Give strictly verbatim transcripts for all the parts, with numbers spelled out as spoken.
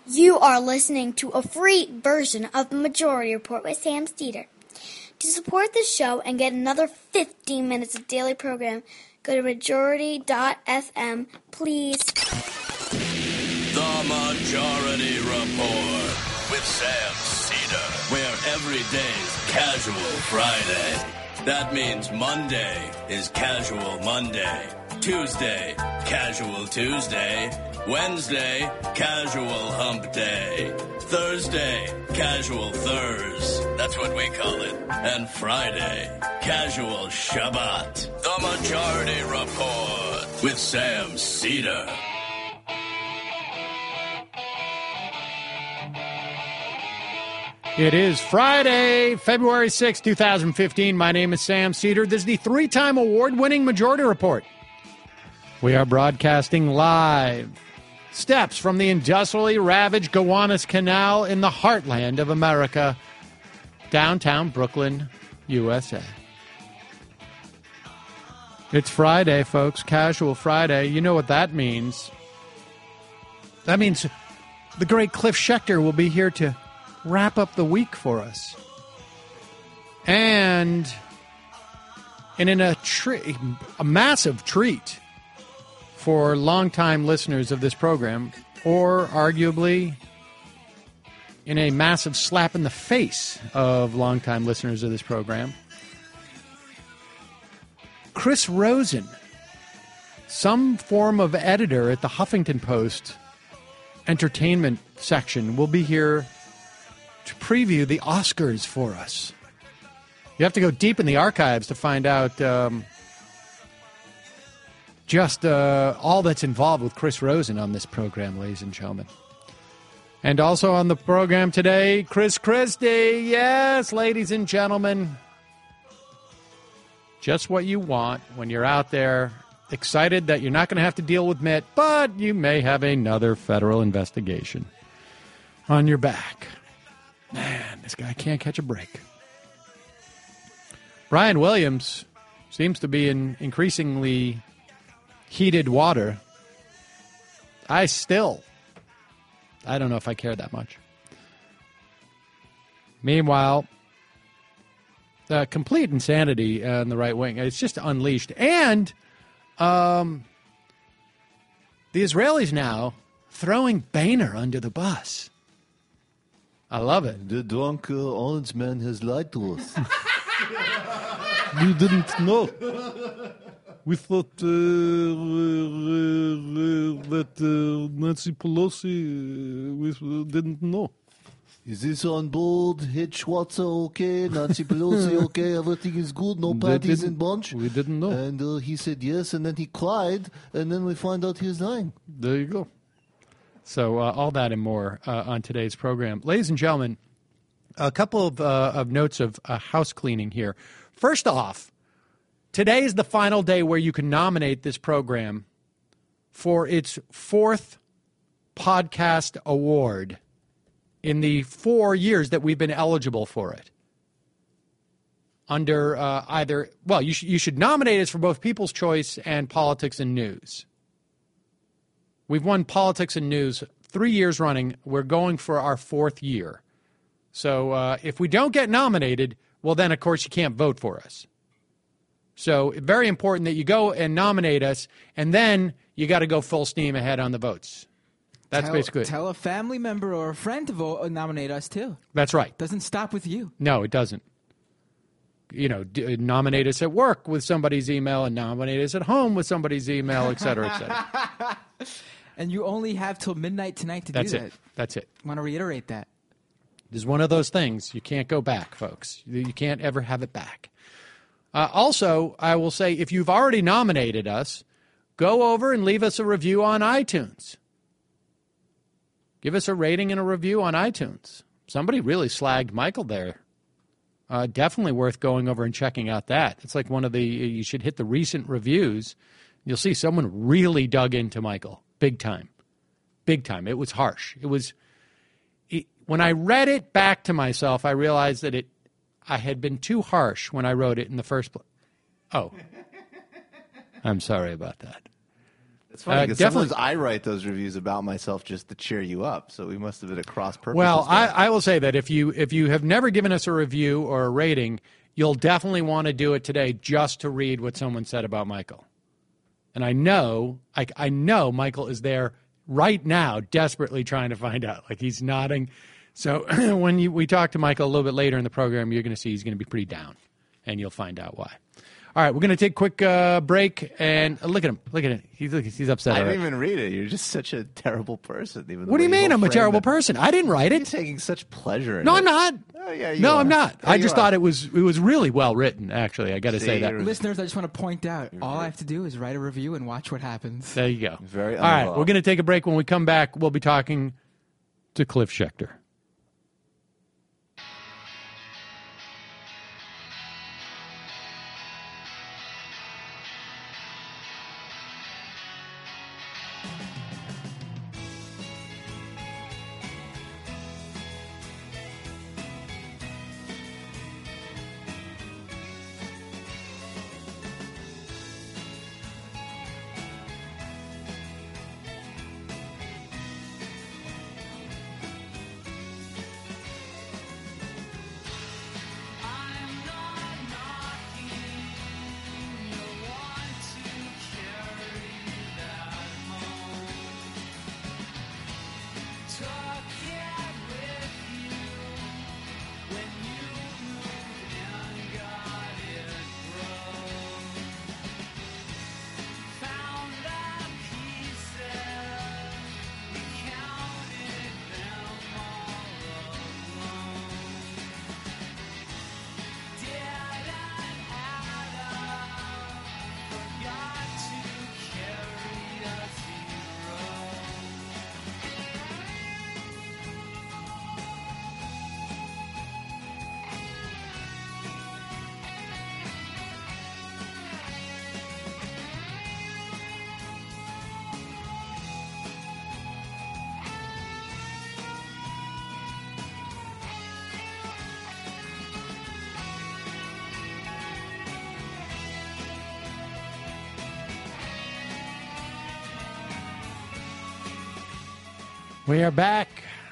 You are listening to a free version of the Majority Report with Sam Steeder. To support the show and get another fifteen minutes of daily program, go to majority dot f m, please. The Majority Report with Sam Steeder, where every day's Casual Friday. That means Monday is Casual Monday, Tuesday, Casual Tuesday, Wednesday, Casual Hump Day, Thursday, Casual Thurs, that's what we call it, and Friday, Casual Shabbat. The Majority Report with Sam Steeder. It is Friday, February sixth, twenty fifteen. My name is Sam Steeder. This is the three-time award-winning Majority Report. We are broadcasting live. Steps from the industrially ravaged Gowanus Canal in the heartland of America, downtown Brooklyn, U S A. It's Friday, folks. Casual Friday. You know what that means. That means the great Cliff Schechter will be here to wrap up the week for us. And, and in a, tre- a massive treat for longtime listeners of this program, or arguably in a massive slap in the face of longtime listeners of this program, Chris Rosen, some form of editor at the Huffington Post entertainment section, will be here to preview the Oscars for us. You have to go deep in the archives to find out um, just uh, all that's involved with Chris Rosen on this program, ladies and gentlemen. And also on the program today, Chris Christie. Yes, ladies and gentlemen. Just what you want when you're out there excited that you're not going to have to deal with Mitt, but you may have another federal investigation on your back. Man, this guy can't catch a break. Brian Williams seems to be in increasingly heated water. I still, I don't know if I care that much. Meanwhile, uh, complete insanity on the right wing. It's just unleashed. And um, the Israelis now throwing Boehner under the bus. I love it. The drunk uh, orange man has lied to us. We didn't know. We thought uh, uh, uh, that uh, Nancy Pelosi, uh, we didn't know. Is this on board? Head Schwarzer okay? Nancy Pelosi okay? Everything is good? No parties in bunch? We didn't know. And uh, he said yes, and then he cried, and then we find out he's lying. There you go. So uh, all that and more uh, on today's program. Ladies and gentlemen, a couple of, uh, of notes of uh, house cleaning here. First off, today is the final day where you can nominate this program for its fourth podcast award in the four years that we've been eligible for it. Under uh, either, well, you, sh- you should nominate us for both People's Choice and Politics and News. We've won Politics and News three years running. We're going for our fourth year. So uh, if we don't get nominated, well, then, of course, you can't vote for us. So very important that you go and nominate us, and then you got to go full steam ahead on the votes. That's tell, basically it. Tell a family member or a friend to vote or nominate us, too. That's right. Doesn't stop with you. No, it doesn't. You know, d- nominate us at work with somebody's email and nominate us at home with somebody's email, et cetera, et cetera. And you only have till midnight tonight to That's do it. that. That's it. I want to reiterate that. There's one of those things. You can't go back, folks. You can't ever have it back. Uh, also, I will say, if you've already nominated us, go over and leave us a review on iTunes. Give us a rating and a review on iTunes. Somebody really slagged Michael there. Uh, definitely worth going over and checking out that. It's like one of the, you should hit the recent reviews. You'll see someone really dug into Michael. Big time. Big time. It was harsh. It was, it, when I read it back to myself, I realized that it, I had been too harsh when I wrote it in the first place. Oh. I'm sorry about that. It's funny Uh, because definitely- sometimes I write those reviews about myself just to cheer you up. So we must have been at cross purposes. Well, I, there. I will say that if you if you have never given us a review or a rating, you'll definitely want to do it today just to read what someone said about Michael. And I know, I, I know Michael is there right now, desperately trying to find out. Like he's nodding. So when you, we talk to Michael a little bit later in the program, you're going to see he's going to be pretty down, and you'll find out why. All right, we're going to take a quick uh, break, and uh, look at him. Look at it. He's he's upset. I already. didn't even read it. You're just such a terrible person. Even the What do you way mean whole I'm a frame terrible it. person? I didn't write You're it. taking such pleasure in No, it. I'm not. Oh, yeah, you no, are. I'm not. Yeah, I you just are. thought it was it was really well written. Actually, I got to say See, that. you're- Listeners, I just want to point out, all I have to do is write a review and watch what happens. There you go. Very All right, uninvolved. we're going to take a break. When we come back, we'll be talking to Cliff Schechter. We are back.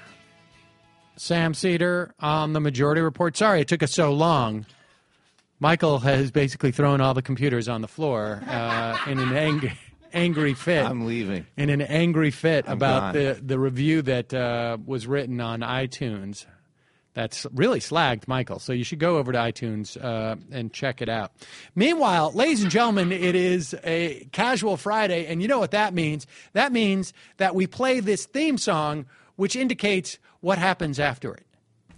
Sam Cedar on the Majority Report. Sorry it took us so long. Michael has basically thrown all the computers on the floor uh, in an angry, angry fit. I'm leaving. In an angry fit I'm about gone. the, the review that uh, was written on iTunes. That's really slagged Michael. So you should go over to iTunes uh, and check it out. Meanwhile, ladies and gentlemen, it is a casual Friday, and you know what that means. That means that we play this theme song, which indicates what happens after it.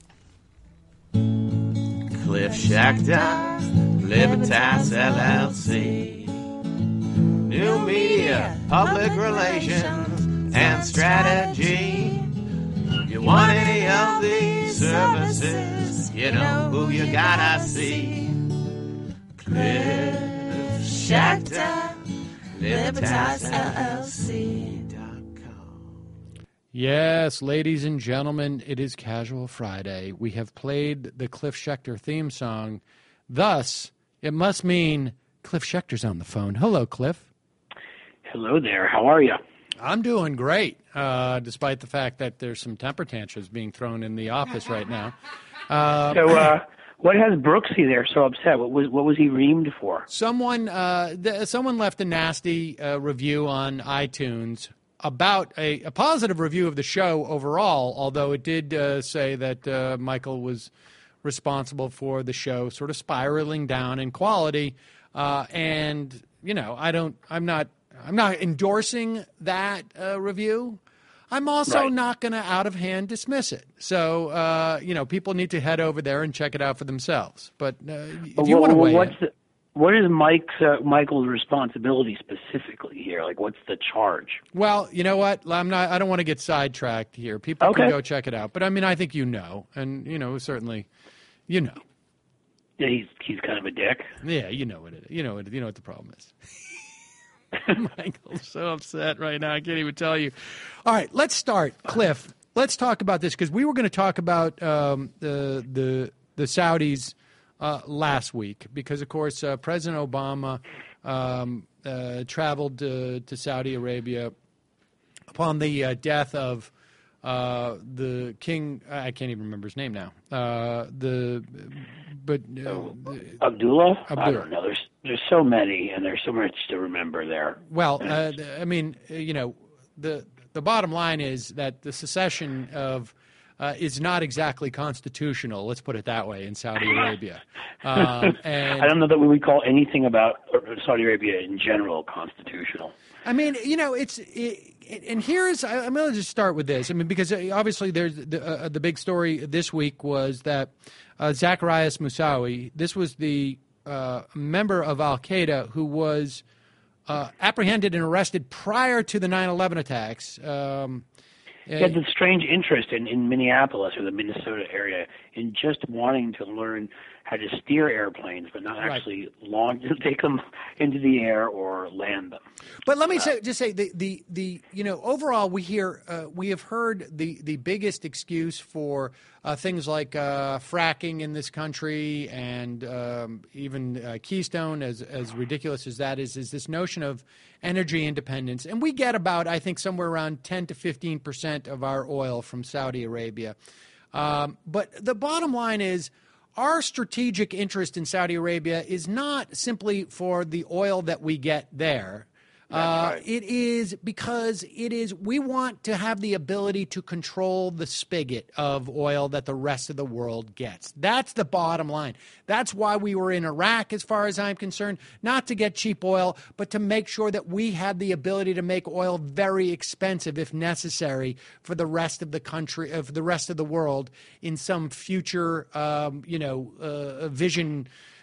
Cliff Schechter, Libertas L L C. New media, public relations, and strategy. You want any of these services, you know who you gotta see. Cliff Schechter, Libertas L L C dot com. Yes, ladies and gentlemen, it is Casual Friday. We have played the Cliff Schechter theme song. Thus, it must mean Cliff Schechter's on the phone. Hello, Cliff. Hello there. How are you? I'm doing great, uh, despite the fact that there's some temper tantrums being thrown in the office right now. Uh, So, uh, what has Brooksy there so upset? What was what was he reamed for? Someone, uh, th- someone left a nasty uh, review on iTunes about a, a positive review of the show overall, although it did uh, say that uh, Michael was responsible for the show sort of spiraling down in quality. Uh, and, you know, I don't, I'm not, I'm not endorsing that uh, review. I'm also Right. not going to out of hand dismiss it. So, uh, you know, people need to head over there and check it out for themselves. But uh, if you Well, want to well, weigh what's in. the, what is Mike's uh, Michael's responsibility specifically here? Like, what's the charge? Well, you know what? I'm not. I don't want to get sidetracked here. People can Okay. go check it out. But I mean, I think you know, and you know, certainly, you know, Yeah, he's he's kind of a dick. yeah, you know what it. You know what. You know what the problem is. Michael's so upset right now. I can't even tell you. All right, let's start, Cliff. Let's talk about this because we were going to talk about um, the the the Saudis uh, last week because, of course, uh, President Obama um, uh, traveled uh, to Saudi Arabia upon the uh, death of uh, the king. I can't even remember his name now. Uh, the but uh, Oh, Abdullah? I Abdullah. don't know. There's there's so many, and there's so much to remember there. Well, uh, I mean, uh, you know, the the bottom line is that the secession of uh, is not exactly constitutional. Let's put it that way in Saudi Arabia. Um, and I don't know that we would call anything about Saudi Arabia in general constitutional. I mean, you know, it's it, it, and here's I, I'm going to just start with this. I mean, because obviously there's the uh, the big story this week was that uh, Zacharias Moussaoui, this was the uh, member of Al Qaeda who was uh, apprehended and arrested prior to the nine eleven attacks. Um, He had this strange interest in, in Minneapolis or the Minnesota area in just wanting to learn how to steer airplanes, but not actually launch, take them into the air or land them. But let me say, just say the, the, the you know overall we hear uh, we have heard the, the biggest excuse for uh, things like uh, fracking in this country and um, even uh, Keystone, as as ridiculous as that is, is this notion of energy independence. And we get about, I think, somewhere around ten to fifteen percent of our oil from Saudi Arabia. Um, but the bottom line is, our strategic interest in Saudi Arabia is not simply for the oil that we get there. Uh, right. It is because it is we want to have the ability to control the spigot of oil that the rest of the world gets. That's the bottom line. That's why we were in Iraq, as far as I'm concerned, not to get cheap oil, but to make sure that we had the ability to make oil very expensive, if necessary, for the rest of the country, of the rest of the world in some future, um, you know, uh, vision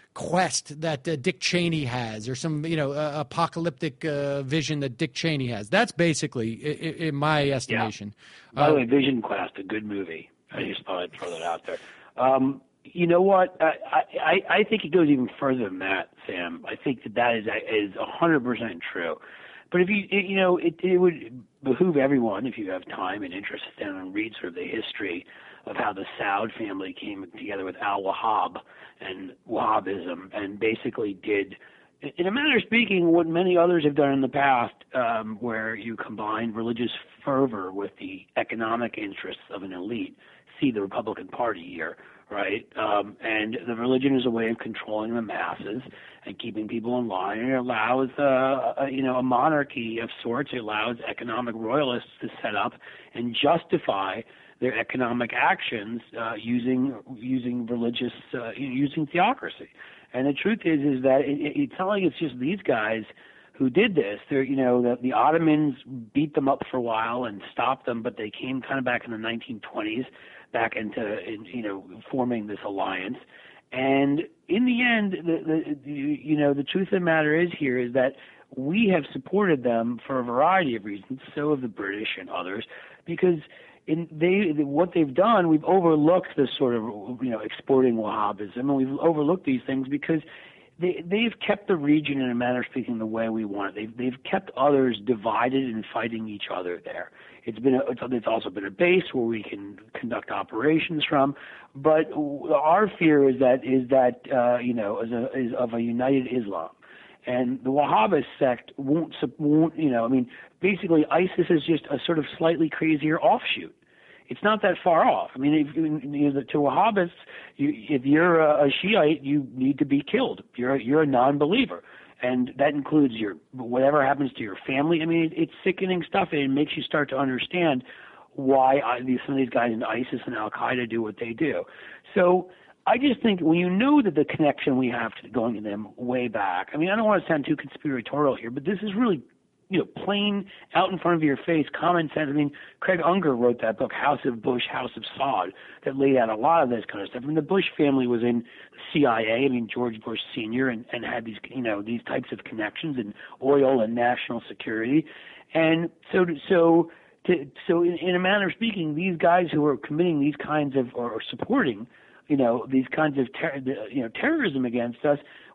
quest that uh, Dick Cheney has, or some, you know, uh, apocalyptic uh, vision that Dick Cheney has. That's basically, in, in my estimation. Yeah. By uh, the way, Vision Quest, a good movie. I just thought I'd throw that out there. Um, you know what? I, I, I think it goes even further than that, Sam. I think that that is is one hundred percent true. But if you, it, you know, it, it would behoove everyone, if you have time and interest, to stand and read sort of the history of how the Saud family came together with Al-Wahhab and Wahhabism, and basically did, in a manner of speaking, what many others have done in the past, um, where you combine religious fervor with the economic interests of an elite. See the Republican Party here, right? Um, and the religion is a way of controlling the masses and keeping people in line. And it allows, uh, a, you know, a monarchy of sorts. It allows economic royalists to set up and justify their economic actions uh, using using religious uh, using theocracy. And the truth is is that it, it, it's not like it's just these guys who did this. They're, you know, the, the Ottomans beat them up for a while and stopped them, but they came kind of back in the nineteen twenties, back into in, you know forming this alliance. And in the end, the, the, the you know the truth of the matter is here is that we have supported them for a variety of reasons. So have the British and others, because in they what they've done, we've overlooked this sort of you know exporting Wahhabism, and we've overlooked these things because they they've kept the region, in a manner of speaking, the way we want it. They've they've kept others divided and fighting each other there. It's been a, it's also been a base where we can conduct operations from. But our fear is that is that uh, you know is, a, is of a united Islam. And the Wahhabist sect won't, won't, you know, I mean, basically ISIS is just a sort of slightly crazier offshoot. It's not that far off. I mean, if, you know, to Wahhabists, you, if you're a, a Shiite, you need to be killed. You're you're a non-believer, and that includes your whatever happens to your family. I mean, it, it's sickening stuff, and it makes you start to understand why I, these, some of these guys in ISIS and Al Qaeda do what they do. So I just think when you know that the connection we have to going to them way back, I mean, I don't want to sound too conspiratorial here, but this is really, you know, plain out in front of your face, common sense. I mean, Craig Unger wrote that book, House of Bush, House of Saud, that laid out a lot of this kind of stuff. I mean, the Bush family was in the C I A, I mean, George Bush Senior, and, and had these, you know, these types of connections in oil and national security. And so, so, to, so in, in a manner of speaking, these guys who are committing these kinds of, or, or supporting, you know, these kinds of ter- you know terrorism against us,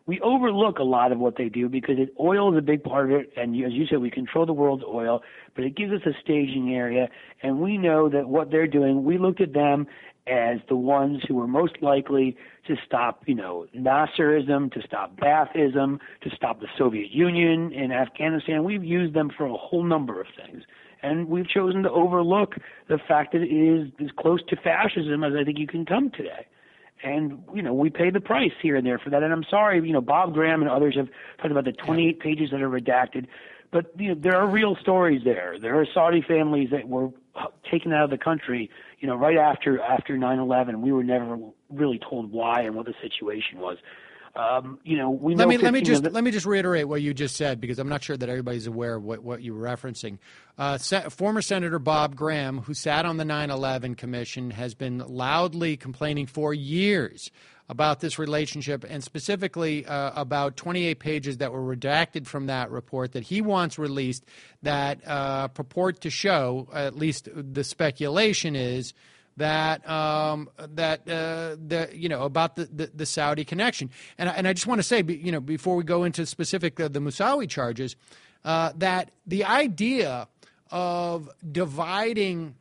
we overlook a lot of what they do because it, oil is a big part of it, and you, as you said, we control the world's oil, but it gives us a staging area, and we know that what they're doing, we looked at them as the ones who were most likely to stop, you know, Nasserism, to stop Baathism, to stop the Soviet Union in Afghanistan. We've used them for a whole number of things. And we've chosen to overlook the fact that it is as close to fascism as I think you can come today. And, you know, we pay the price here and there for that. And I'm sorry, you know, Bob Graham and others have talked about the twenty-eight pages that are redacted. But, you know, there are real stories there. There are Saudi families that were taken out of the country, you know, right after after nine eleven. We were never really told why and what the situation was. Um, you know, we know let me let me just the, let me just reiterate what you just said, because I'm not sure that everybody's aware of what, what you were referencing. Uh, Se- former Senator Bob Graham, who sat on the nine eleven Commission, has been loudly complaining for years about this relationship, and specifically uh, about twenty-eight pages that were redacted from that report that he wants released that uh, purport to show, at least the speculation is, that um, that uh, the you know about the, the, the Saudi connection. And I, and I just want to say, you know, before we go into specific uh, the Musawi charges, uh, that the idea of dividing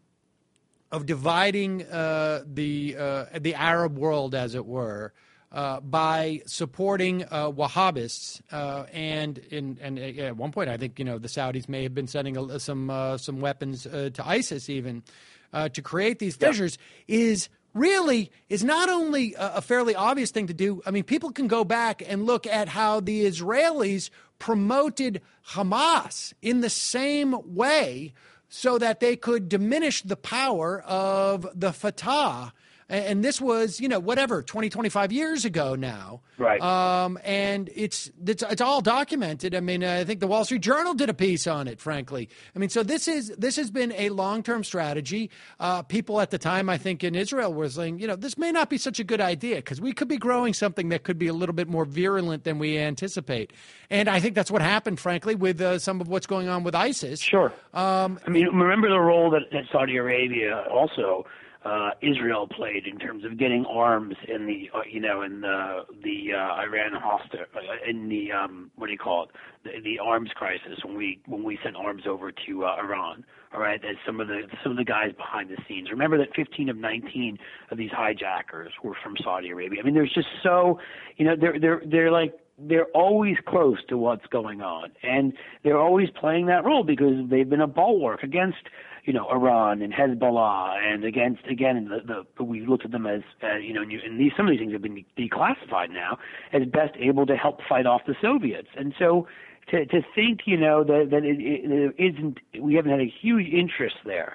of dividing uh, the uh, the Arab world, as it were, uh, by supporting uh, Wahhabists, uh, and in and at one point I think you know the Saudis may have been sending a, some uh, some weapons uh, to ISIS even. Uh, to create these fissures yeah. is really is not only a, a fairly obvious thing to do. I mean, people can go back and look at how the Israelis promoted Hamas in the same way so that they could diminish the power of the Fatah. And this was, you know, whatever, twenty, twenty-five years ago now. Right. Um, and it's, it's it's all documented. I mean, I think the Wall Street Journal did a piece on it, frankly. I mean, so this is this has been a long-term strategy. Uh, people at the time, I think, in Israel were saying, you know, this may not be such a good idea because we could be growing something that could be a little bit more virulent than we anticipate. And I think that's what happened, frankly, with uh, some of what's going on with ISIS. Sure. Um, I mean, remember the role that, that Saudi Arabia also Uh, Israel played in terms of getting arms in the, uh, you know, in the the uh, Iran hostile, uh, in the um, what do you call it, the, the arms crisis when we when we sent arms over to uh, Iran. All right, as some of the some of the guys behind the scenes. Remember that fifteen of nineteen of these hijackers were from Saudi Arabia. I mean, there's just so, you know, they're they're they're like. They're always close to what's going on, and they're always playing that role because they've been a bulwark against, you know, Iran and Hezbollah, and against again the, the we looked at them as uh, you know, and these some of these things have been declassified now as best able to help fight off the Soviets, and so to to think, you know, that that it, it isn't, we haven't had a huge interest there.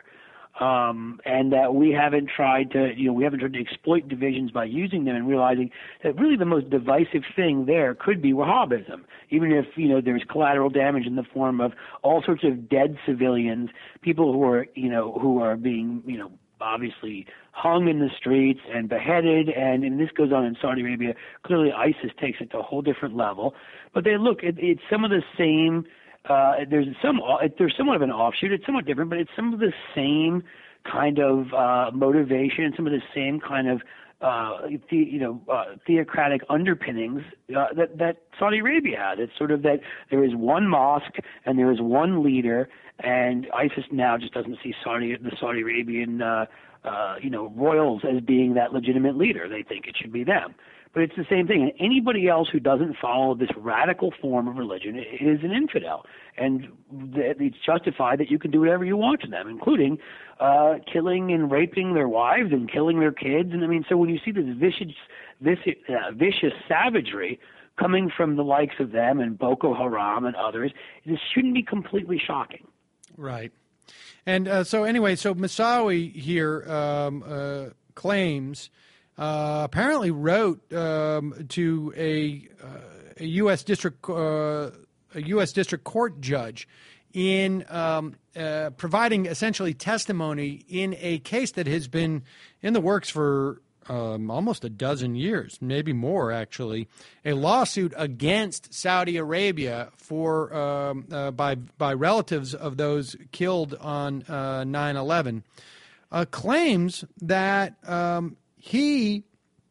Um, and that we haven't tried to, you know, we haven't tried to exploit divisions by using them and realizing that really the most divisive thing there could be Wahhabism, even if, you know, there's collateral damage in the form of all sorts of dead civilians, people who are, you know, who are being, you know, obviously hung in the streets and beheaded, and, and this goes on in Saudi Arabia. Clearly ISIS takes it to a whole different level. But they look, it, it's some of the same. Uh, there's some, there's somewhat of an offshoot. It's somewhat different, but it's some of the same kind of uh, motivation and some of the same kind of, uh, the, you know, uh, theocratic underpinnings uh, that that Saudi Arabia had. It's sort of that there is one mosque and there is one leader, and ISIS now just doesn't see Saudi the Saudi Arabian, uh, uh, you know, royals as being that legitimate leader. They think it should be them. But it's the same thing. And anybody else who doesn't follow this radical form of religion is an infidel. And it's justified that you can do whatever you want to them, including uh, killing and raping their wives and killing their kids. And I mean, so when you see this vicious, vicious, uh, vicious savagery coming from the likes of them and Boko Haram and others, this shouldn't be completely shocking. Right. And uh, so anyway, so Musawi here um, uh, claims... Uh, apparently wrote um, to a, uh, a U S district uh, a U S district court judge in um, uh, providing essentially testimony in a case that has been in the works for um, almost a dozen years, maybe more actually, a lawsuit against Saudi Arabia for um, uh, by by relatives of those killed on uh, nine eleven, uh, claims that. Um, He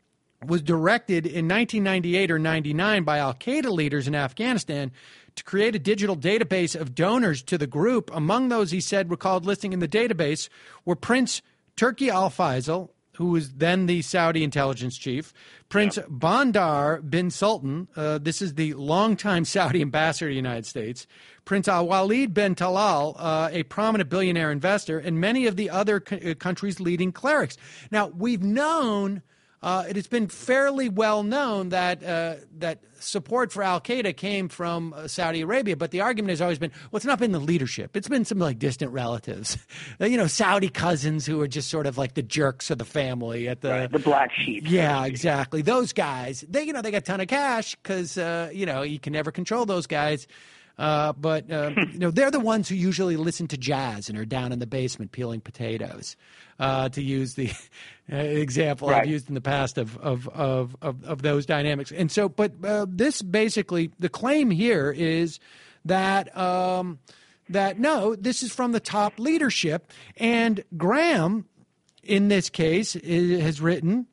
was directed in nineteen ninety-eight or ninety-nine by al-Qaeda leaders in Afghanistan to create a digital database of donors to the group. Among those, he said, recalled listing in the database were Prince Turki al-Faisal, who was then the Saudi intelligence chief, Prince yep. Bandar bin Sultan, uh, this is the longtime Saudi ambassador to the United States, Prince al-Walid bin Talal, uh, a prominent billionaire investor, and many of the other co- country's leading clerics. Now, we've known... Uh, it has been fairly well known that uh, that support for al-Qaeda came from uh, Saudi Arabia, but the argument has always been, well, it's not been the leadership. It's been some like distant relatives, you know, Saudi cousins who are just sort of like the jerks of the family at the right, the black sheep. Yeah, exactly. Those guys, they you know they got a ton of cash because uh, you know you can never control those guys. Uh, but, uh, you know, they're the ones who usually listen to jazz and are down in the basement peeling potatoes, uh, to use the uh, example right. I've used in the past of, of, of, of, of those dynamics. And so, but uh, this basically, the claim here is that, um, that no, this is from the top leadership. And Graham, in this case, is, has written...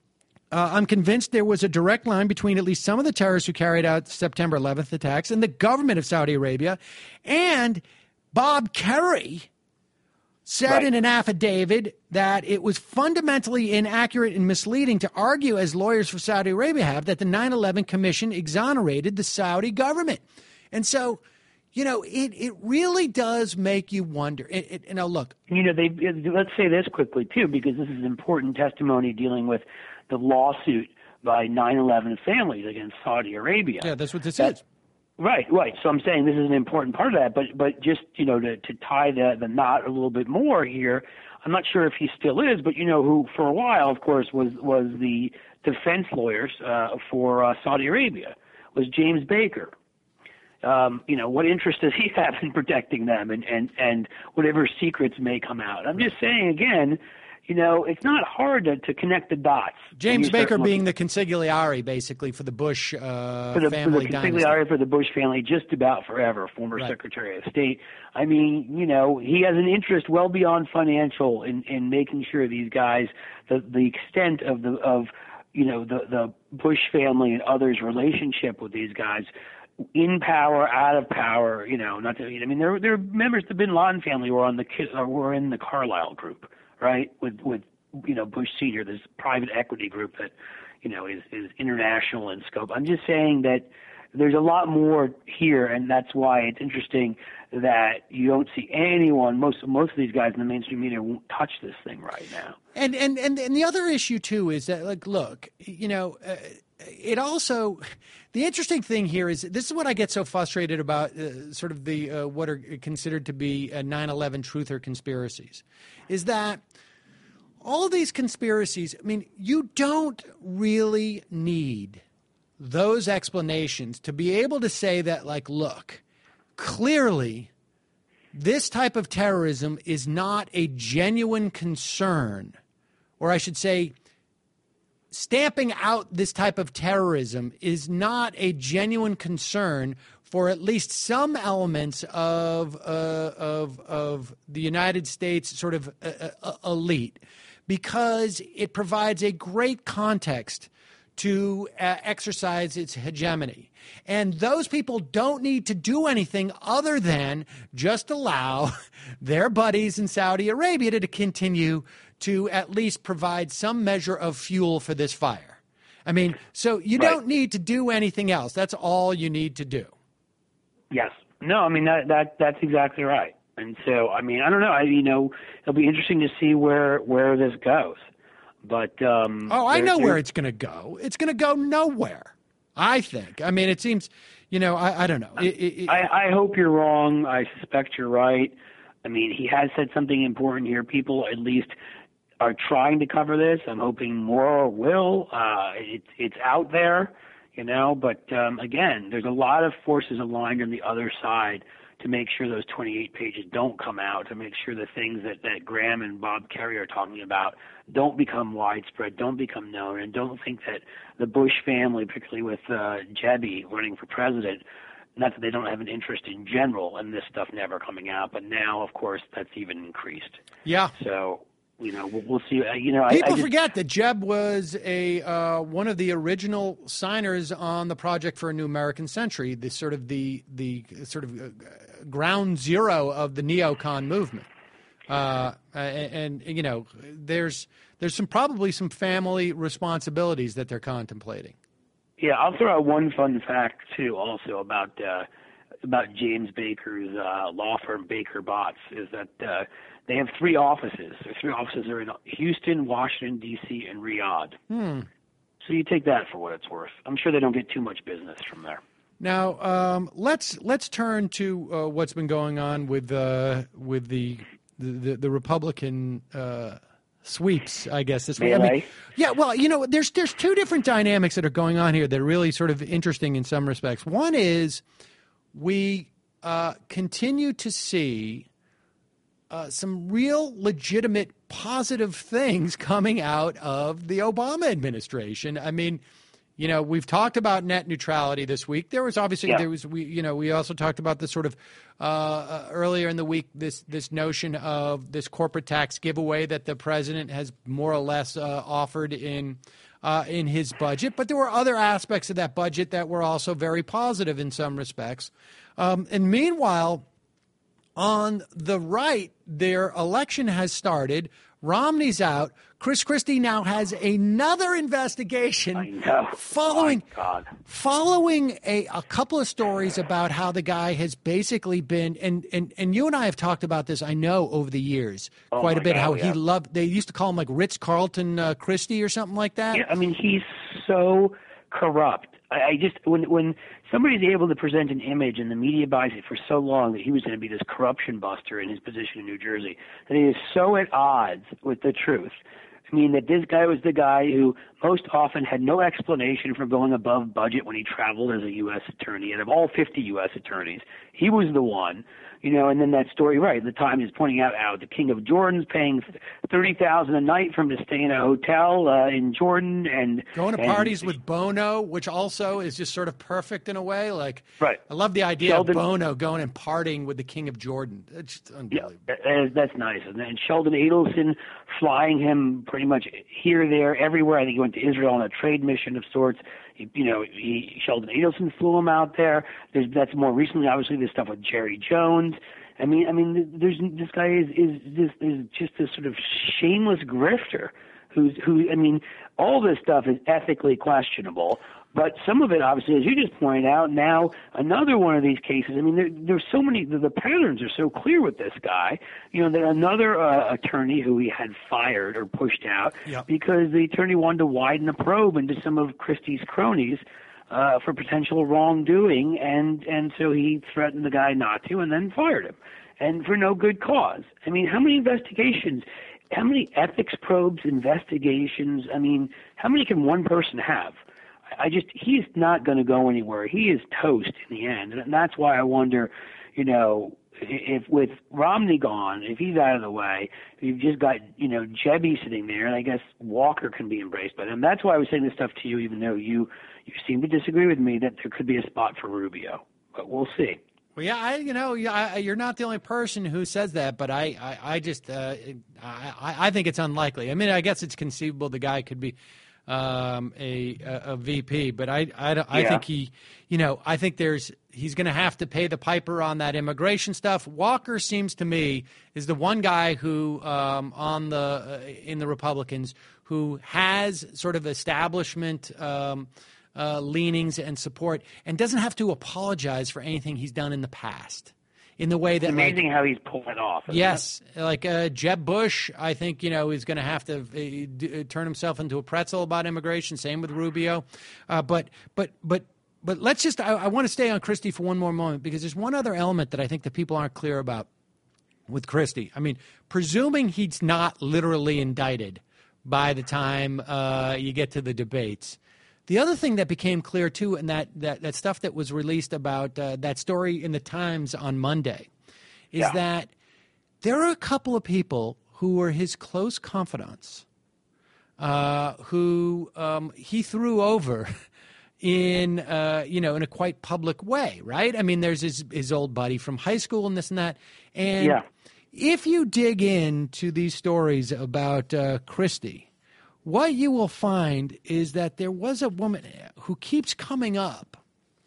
Uh, I'm convinced there was a direct line between at least some of the terrorists who carried out September eleventh attacks and the government of Saudi Arabia. And Bob Kerrey said right. in an affidavit that it was fundamentally inaccurate and misleading to argue, as lawyers for Saudi Arabia have, that the nine eleven Commission exonerated the Saudi government. And so, you know, it, it really does make you wonder. It, it, you know, look. You know, they, let's say this quickly, too, because this is important testimony dealing with the lawsuit by nine eleven families against Saudi Arabia. Yeah, that's what this that, is. Right, right. So I'm saying this is an important part of that, but but just, you know, to, to tie the, the knot a little bit more here, I'm not sure if he still is, but, you know, who for a while, of course, was, was the defense lawyers uh, for uh, Saudi Arabia, was James Baker. Um, you know, what interest does he have in protecting them and, and, and whatever secrets may come out? I'm just saying, again, you know, it's not hard to, to connect the dots. James Baker being the consigliere, basically, for the Bush uh, for the, family for the dynasty. Consigliere for the Bush family just about forever, former right. Secretary of State. I mean, you know, he has an interest well beyond financial in, in making sure these guys, the, the extent of, the of you know, the, the Bush family and others' relationship with these guys, in power, out of power, you know, not to, I mean, they're, they're members of the Bin Laden family were on the, were in the Carlyle group. Right, with with you know Bush Senior, this private equity group that you know is is international in scope. I'm just saying that there's a lot more here, and that's why it's interesting that you don't see anyone. Most most of these guys in the mainstream media won't touch this thing right now. And and and, and the other issue too is that, like, look, you know. Uh, It also, the interesting thing here is, this is what I get so frustrated about, uh, sort of the uh, what are considered to be uh, nine eleven truther conspiracies, is that all these conspiracies, I mean, you don't really need those explanations to be able to say that, like, look, clearly this type of terrorism is not a genuine concern, or I should say, stamping out this type of terrorism is not a genuine concern for at least some elements of uh, of of the United States sort of uh, uh, elite, because it provides a great context to uh, exercise its hegemony. And those people don't need to do anything other than just allow their buddies in Saudi Arabia to, to continue to at least provide some measure of fuel for this fire. I mean, so you right. don't need to do anything else. That's all you need to do. Yes. No, I mean, that, that that's exactly right. And so, I mean, I don't know. I, you know, it'll be interesting to see where, where this goes. But um, oh, I know where it's going to go. It's going to go nowhere, I think. I mean, it seems, you know, I, I don't know. It, it, I, I hope you're wrong. I suspect you're right. I mean, he has said something important here. People at least are trying to cover this. I'm hoping more will. Uh, it's it's out there, you know. But um, again, there's a lot of forces aligned on the other side to make sure those twenty-eight pages don't come out, to make sure the things that, that Graham and Bob Kerrey are talking about don't become widespread, don't become known, and don't think that the Bush family, particularly with uh, Jebby running for president, not that they don't have an interest in general in this stuff never coming out, but now, of course, that's even increased. Yeah. So, You know, we'll, we'll see. You know, people I, I just, forget that Jeb was a uh, one of the original signers on the Project for a New American Century, the sort of the the sort of uh, ground zero of the neocon movement. Uh, and, and you know, there's there's some probably some family responsibilities that they're contemplating. Yeah, I'll throw out one fun fact too, also about uh, about James Baker's uh, law firm Baker Botts, is that uh, they have three offices. Their three offices are in Houston, Washington D C, and Riyadh. Hmm. So you take that for what it's worth. I'm sure they don't get too much business from there. Now um, let's let's turn to uh, what's been going on with uh, with the the, the Republican uh, sweeps, I guess this week. I mean, yeah, well, you know, there's there's two different dynamics that are going on here that are really sort of interesting in some respects. One is we uh, continue to see uh, some real legitimate positive things coming out of the Obama administration. I mean, you know, we've talked about net neutrality this week. There was obviously yeah. there was we you know we also talked about the sort of uh, uh, earlier in the week this this notion of this corporate tax giveaway that the president has more or less uh, offered in uh, in his budget. But there were other aspects of that budget that were also very positive in some respects. Um, and meanwhile, on the right, their election has started. Romney's out. Chris Christie now has another investigation I know. following My God. following a, a couple of stories about how the guy has basically been and, and, and you and I have talked about this, I know, over the years Oh quite a my bit, God, how yeah. he loved they used to call him like Ritz Carlton uh, Christie or something like that. Yeah, I mean, he's so corrupt. I, I just when when somebody's able to present an image and the media buys it for so long that he was going to be this corruption buster in his position in New Jersey, that he is so at odds with the truth. I mean, that this guy was the guy who most often had no explanation for going above budget when he traveled as a U S attorney. And of all fifty U S attorneys, he was the one, you know, and then that story, right, the Times is pointing out how the King of Jordan's paying thirty thousand dollars a night for him to stay in a hotel uh, in Jordan. and Going to and, parties with Bono, which also is just sort of perfect in a way. Like, right. I love the idea Sheldon, of Bono going and partying with the King of Jordan. It's just unbelievable. Yeah, that, that's nice. And then Sheldon Adelson flying him pretty much here, there, everywhere. I think he went to Israel on a trade mission of sorts. He, you know, he, Sheldon Adelson flew him out there. There's, that's more recently, obviously, this stuff with Jerry Jones. I mean, I mean, there's this guy is is is, is just this sort of shameless grifter, who's who. I mean, all this stuff is ethically questionable, but some of it, obviously, as you just pointed out, now another one of these cases. I mean, there, there's so many. The, the patterns are so clear with this guy. You know, that another uh, attorney who he had fired or pushed out Yep. because the attorney wanted to widen the probe into some of Christie's cronies. Uh, for potential wrongdoing, and, and so he threatened the guy not to and then fired him, and for no good cause. I mean, how many investigations, how many ethics probes, investigations, I mean, how many can one person have? I just, he's not going to go anywhere. He is toast in the end, and that's why I wonder, you know, if with Romney gone, if he's out of the way, you've just got, you know, Jebby sitting there, and I guess Walker can be embraced by them. That's why I was saying this stuff to you, even though you, you seem to disagree with me, that there could be a spot for Rubio. But we'll see. Well, yeah, I, you know, I, you're not the only person who says that, but I, I, I just, uh, I, I think it's unlikely. I mean, I guess it's conceivable the guy could be um, a, a, a V P, but I, I, I Yeah. think he, you know, I think there's, he's going to have to pay the piper on that immigration stuff. Walker seems to me is the one guy who, um, on the, uh, in the Republicans, who has sort of establishment, um, Uh, leanings and support, and doesn't have to apologize for anything he's done in the past. In the way that, it's amazing like, how he's pulling it off. isn't yes, like uh, Jeb Bush, I think you know is going to have to uh, d- turn himself into a pretzel about immigration. Same with Rubio, uh, but but but but let's just. I, I want to stay on Christie for one more moment because there's one other element that I think that people aren't clear about with Christie. I mean, presuming he's not literally indicted by the time uh, you get to the debates. The other thing that became clear, too, and that, that, that stuff that was released about uh, that story in the Times on Monday, is Yeah. that there are a couple of people who were his close confidants uh, who um, he threw over in, uh, you know, in a quite public way, right? I mean, there's his, his old buddy from high school and this and that. And, Yeah. if you dig into these stories about uh, Christie, what you will find is that there was a woman who keeps coming up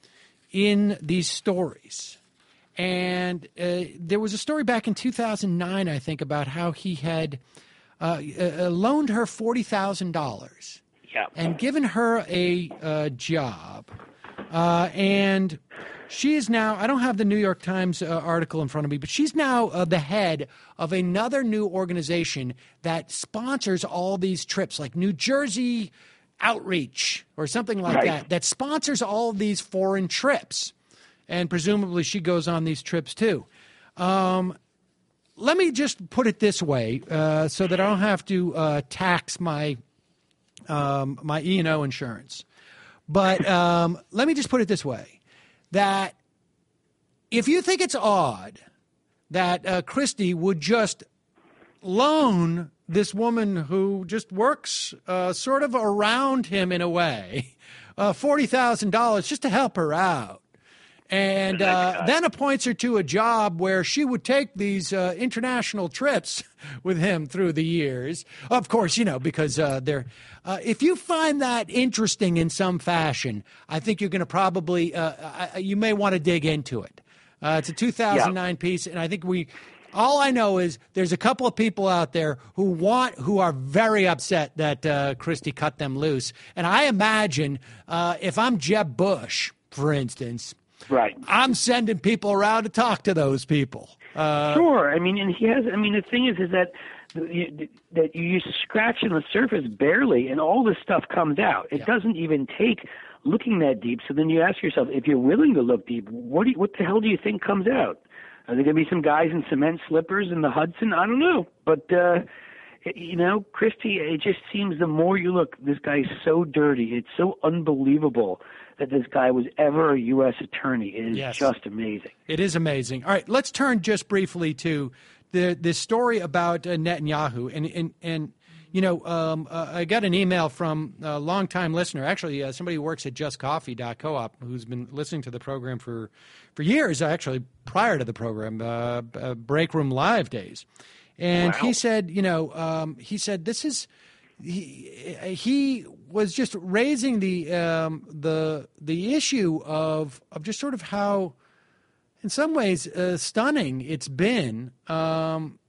in these stories. And uh, there was a story back in two thousand nine, I think, about how he had uh, uh, loaned her forty thousand dollars yeah. and given her a uh, job. Uh, and she is now, I don't have the New York Times uh, article in front of me, but she's now uh, the head of another new organization that sponsors all these trips, like New Jersey Outreach or something like right. that, that sponsors all of these foreign trips. And presumably she goes on these trips too. Um, let me just put it this way uh, so that I don't have to uh, tax my um, my E and O insurance. But um, let me just put it this way, that if you think it's odd that uh, Christie would just loan this woman who just works uh, sort of around him in a way, uh, forty thousand dollars just to help her out, and uh, then appoints her to a job where she would take these uh, international trips with him through the years. Of course, you know, because uh, they're uh, if you find that interesting in some fashion, I think you're going to probably uh, I, you may want to dig into it. Uh, it's a two thousand nine yeah. piece, and I think we. All I know is there's a couple of people out there who want, who are very upset that uh, Christie cut them loose, and I imagine uh, if I'm Jeb Bush, for instance, right, I'm sending people around to talk to those people. Uh, sure, I mean, and he has. I mean, the thing is, is that that you just scratch on the surface barely, and all this stuff comes out. It yeah. doesn't even take looking that deep. So then you ask yourself, if you're willing to look deep, what do you, what the hell do you think comes out? Are there going to be some guys in cement slippers in the Hudson? I don't know. But, uh, you know, Christie, it just seems the more you look, this guy is so dirty. It's so unbelievable that this guy was ever a U S attorney. It is yes. just amazing. It is amazing. All right, let's turn just briefly to the this story about uh, Netanyahu. And, and, and you know, um, uh, I got an email from a longtime listener, actually uh, somebody who works at just coffee dot coop, who's been listening to the program for, for years, actually, prior to the program, uh, uh, Break Room Live days. And wow. he said, you know, um, he said this is, he, he was just raising the um, the the issue of of just sort of how, in some ways, uh, stunning it's been um,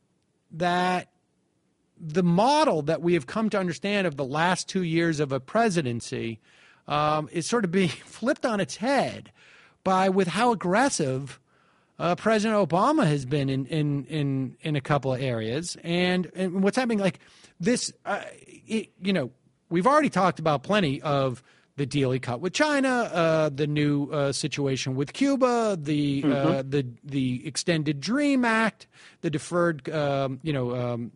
that the model that we have come to understand of the last two years of a presidency um, is sort of being flipped on its head by with how aggressive uh, President Obama has been in, in, in, in a couple of areas. And, and what's happening, like this, uh, it, you know, we've already talked about plenty of the deal he cut with China, uh, the new uh, situation with Cuba, the, mm-hmm. uh, the, the Extended Dream Act, the deferred, um, you know, um,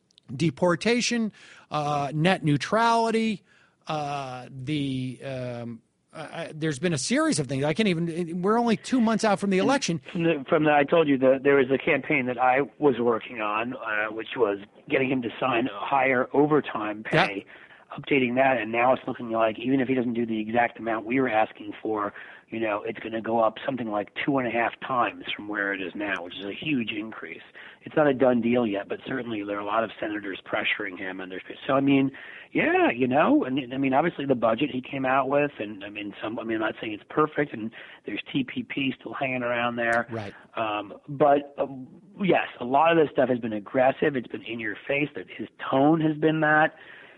deportation, uh, net neutrality, uh, the um, uh, there's been a series of things. I can't even. We're only two months out from the election. From the, from the I told you that there was a campaign that I was working on, uh, which was getting him to sign a higher overtime pay, yep. updating that, and now it's looking like even if he doesn't do the exact amount we were asking for, you know, it's going to go up something like two and a half times from where it is now, which is a huge increase. It's not a done deal yet, but certainly there are a lot of senators pressuring him. And there's so I mean, yeah, you know, and I mean, obviously the budget he came out with, and I mean, some. I mean, I'm not saying it's perfect, and there's T P P still hanging around there. Right. Um, but um, yes, a lot of this stuff has been aggressive. It's been in your face. That his tone has been that.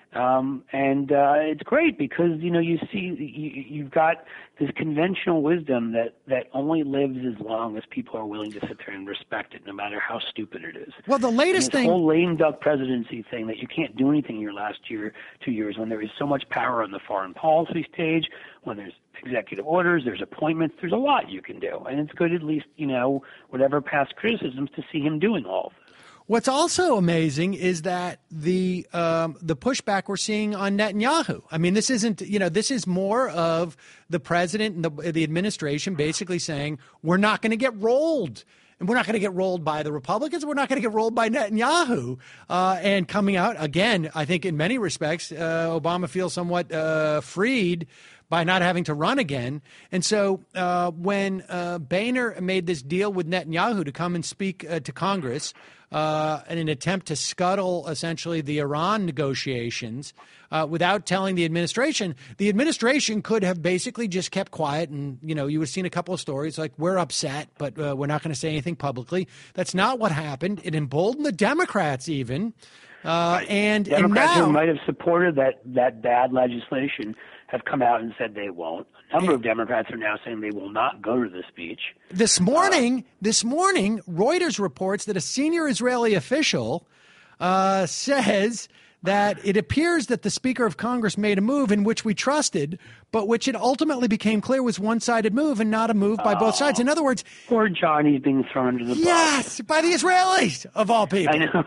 Um, and uh, it's great because, you know, you see you, you've got this conventional wisdom that, that only lives as long as people are willing to sit there and respect it, no matter how stupid it is. Well, the latest and this thing, whole lame duck presidency thing that you can't do anything in your last year, two years, when there is so much power on the foreign policy stage, when there's executive orders, there's appointments, there's a lot you can do, and it's good at least, you know, whatever past criticisms to see him doing all of this. What's also amazing is that the um, the pushback we're seeing on Netanyahu. I mean, this isn't, you know, this is more of the president and the, the administration basically saying we're not going to get rolled. And we're not going to get rolled by the Republicans. We're not going to get rolled by Netanyahu. Uh, and coming out, again, I think in many respects, uh, Obama feels somewhat uh, freed by not having to run again. And so uh, when uh, Boehner made this deal with Netanyahu to come and speak uh, to Congress uh, in an attempt to scuttle essentially the Iran negotiations uh, without telling the administration, the administration could have basically just kept quiet. And, you know, you would have seen a couple of stories like, we're upset, but uh, we're not going to say anything publicly. That's not what happened. It emboldened the Democrats even. Uh, and, Democrats and now, who might have supported that, that bad legislation have come out and said they won't. A number of Democrats are now saying they will not go to the speech. This morning, uh, this morning, Reuters reports that a senior Israeli official uh, says that it appears that the Speaker of Congress made a move in which we trusted, but which it ultimately became clear was one-sided move and not a move by both sides. In other words, poor Johnny's being thrown under the bus. Yes, by the Israelis, of all people. I know.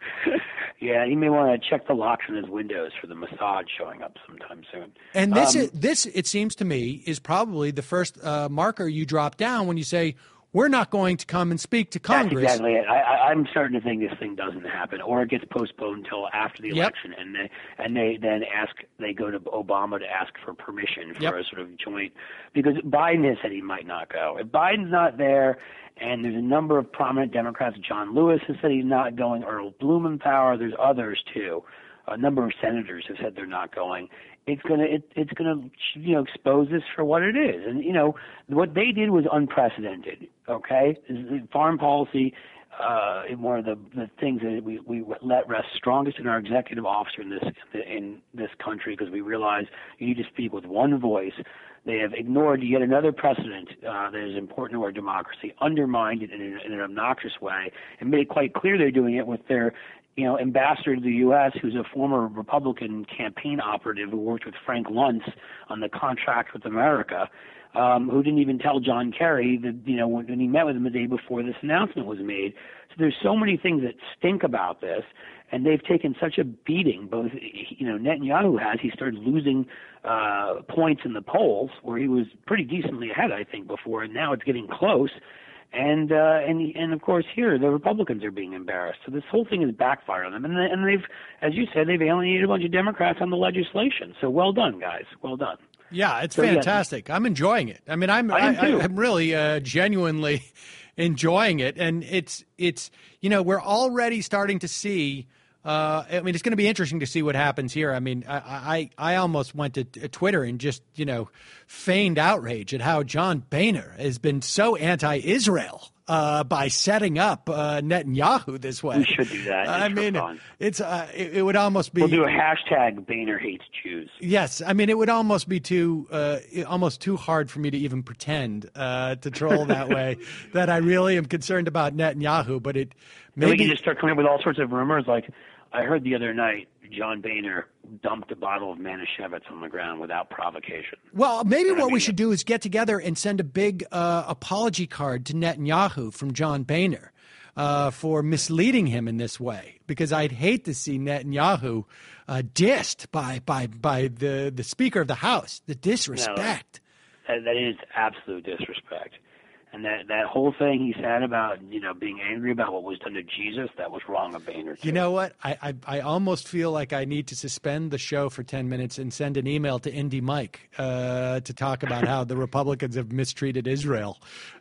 Yeah, he may want to check the locks on his windows for the Mossad showing up sometime soon. And this, um, is, this, it seems to me, is probably the first uh, marker you drop down when you say, we're not going to come and speak to Congress. That's exactly it. I, I, I'm starting to think this thing doesn't happen, or it gets postponed until after the Yep. election, and they and they then ask, they go to Obama to ask for permission for Yep. a sort of joint, because Biden has said he might not go. If Biden's not there, and there's a number of prominent Democrats, John Lewis has said he's not going, Earl Blumenthal, there's others too. A number of senators have said they're not going. It's gonna it, it's gonna you know expose this for what it is, and you know what they did was unprecedented. Okay, foreign policy, uh, one of the, the things that we we let rest strongest in our executive officer in this in this country, because we realize you need to speak with one voice. They have ignored yet another precedent uh, that is important to our democracy, undermined it in, in, in an obnoxious way, and made it quite clear they're doing it with their, you know, ambassador to the U S, who's a former Republican campaign operative who worked with Frank Luntz on the contract with America, um, who didn't even tell John Kerry that, you know, when, when he met with him the day before this announcement was made. So there's so many things that stink about this, and they've taken such a beating. Both, you know, Netanyahu has. He started losing uh, points in the polls where he was pretty decently ahead, I think, before, and now it's getting close. And uh, and and of course here the Republicans are being embarrassed. So this whole thing has backfired on them, and and they've, as you said, they've alienated a bunch of Democrats on the legislation. So well done, guys. Well done. Yeah, it's so, fantastic. Yeah. I'm enjoying it. I mean, I'm I am too. I, I'm really uh, genuinely enjoying it, and it's it's you know we're already starting to see. Uh, I mean, it's going to be interesting to see what happens here. I mean, I, I, I almost went to Twitter and just, you know, feigned outrage at how John Boehner has been so anti-Israel uh, by setting up uh, Netanyahu this way. We should do that. I mean, fun. it's uh, it, it would almost be. We'll do a hashtag Boehner hates Jews. Yes, I mean, it would almost be too, uh, almost too hard for me to even pretend uh, to troll that way. That I really am concerned about Netanyahu, but it maybe we can just start coming up with all sorts of rumors like. I heard the other night John Boehner dumped a bottle of Manischewitz on the ground without provocation. Well, maybe you know what I mean? we should do is get together and send a big uh, apology card to Netanyahu from John Boehner uh, for misleading him in this way, because I'd hate to see Netanyahu uh, dissed by, by, by the, the Speaker of the House, the disrespect. No, that, that is absolute disrespect. And that, that whole thing he said about, you know, being angry about what was done to Jesus, that was wrong of Boehner, too. You know what? I, I I almost feel like I need to suspend the show for ten minutes and send an email to Indy Mike uh, to talk about how the Republicans have mistreated Israel.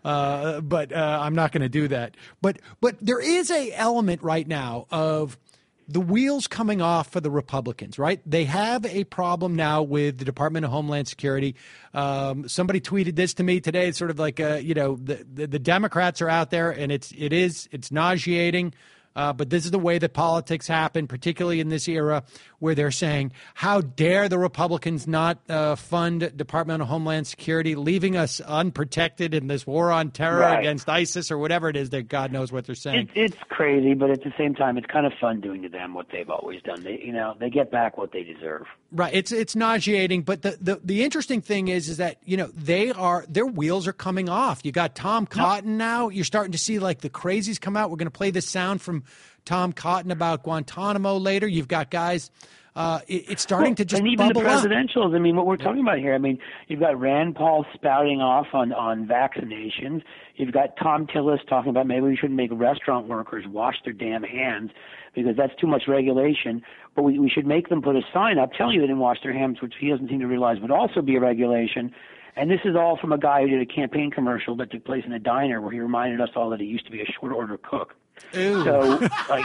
Uh, but uh, I'm not going to do that. But but there is a element right now of the wheels coming off for the Republicans, right? They have a problem now with the Department of Homeland Security. Um, somebody tweeted this to me today. It's sort of like, uh, you know, the, the, the Democrats are out there, and it's it is it's nauseating. Uh, but this is the way that politics happen, particularly in this era where they're saying, how dare the Republicans not uh, fund Department of Homeland Security, leaving us unprotected in this war on terror right. against ISIS or whatever it is that God knows what they're saying. It, it's crazy, but at the same time, it's kind of fun doing to them what they've always done. They, you know, they get back what they deserve. Right. It's it's nauseating. But the, the, the interesting thing is, is that, you know, they are their wheels are coming off. You got Tom Cotton now. You're starting to see like the crazies come out. We're going to play this sound from Tom Cotton about Guantanamo later. You've got guys uh, it, it's starting well, to just and even the bubble up. presidentials. I mean, what we're talking about here. I mean, you've got Rand Paul spouting off on on vaccinations. You've got Tom Tillis talking about maybe we shouldn't make restaurant workers wash their damn hands because that's too much regulation. But we, we should make them put a sign up telling you they didn't wash their hands, which he doesn't seem to realize would also be a regulation. And this is all from a guy who did a campaign commercial that took place in a diner where he reminded us all that he used to be a short order cook. Ew. So like,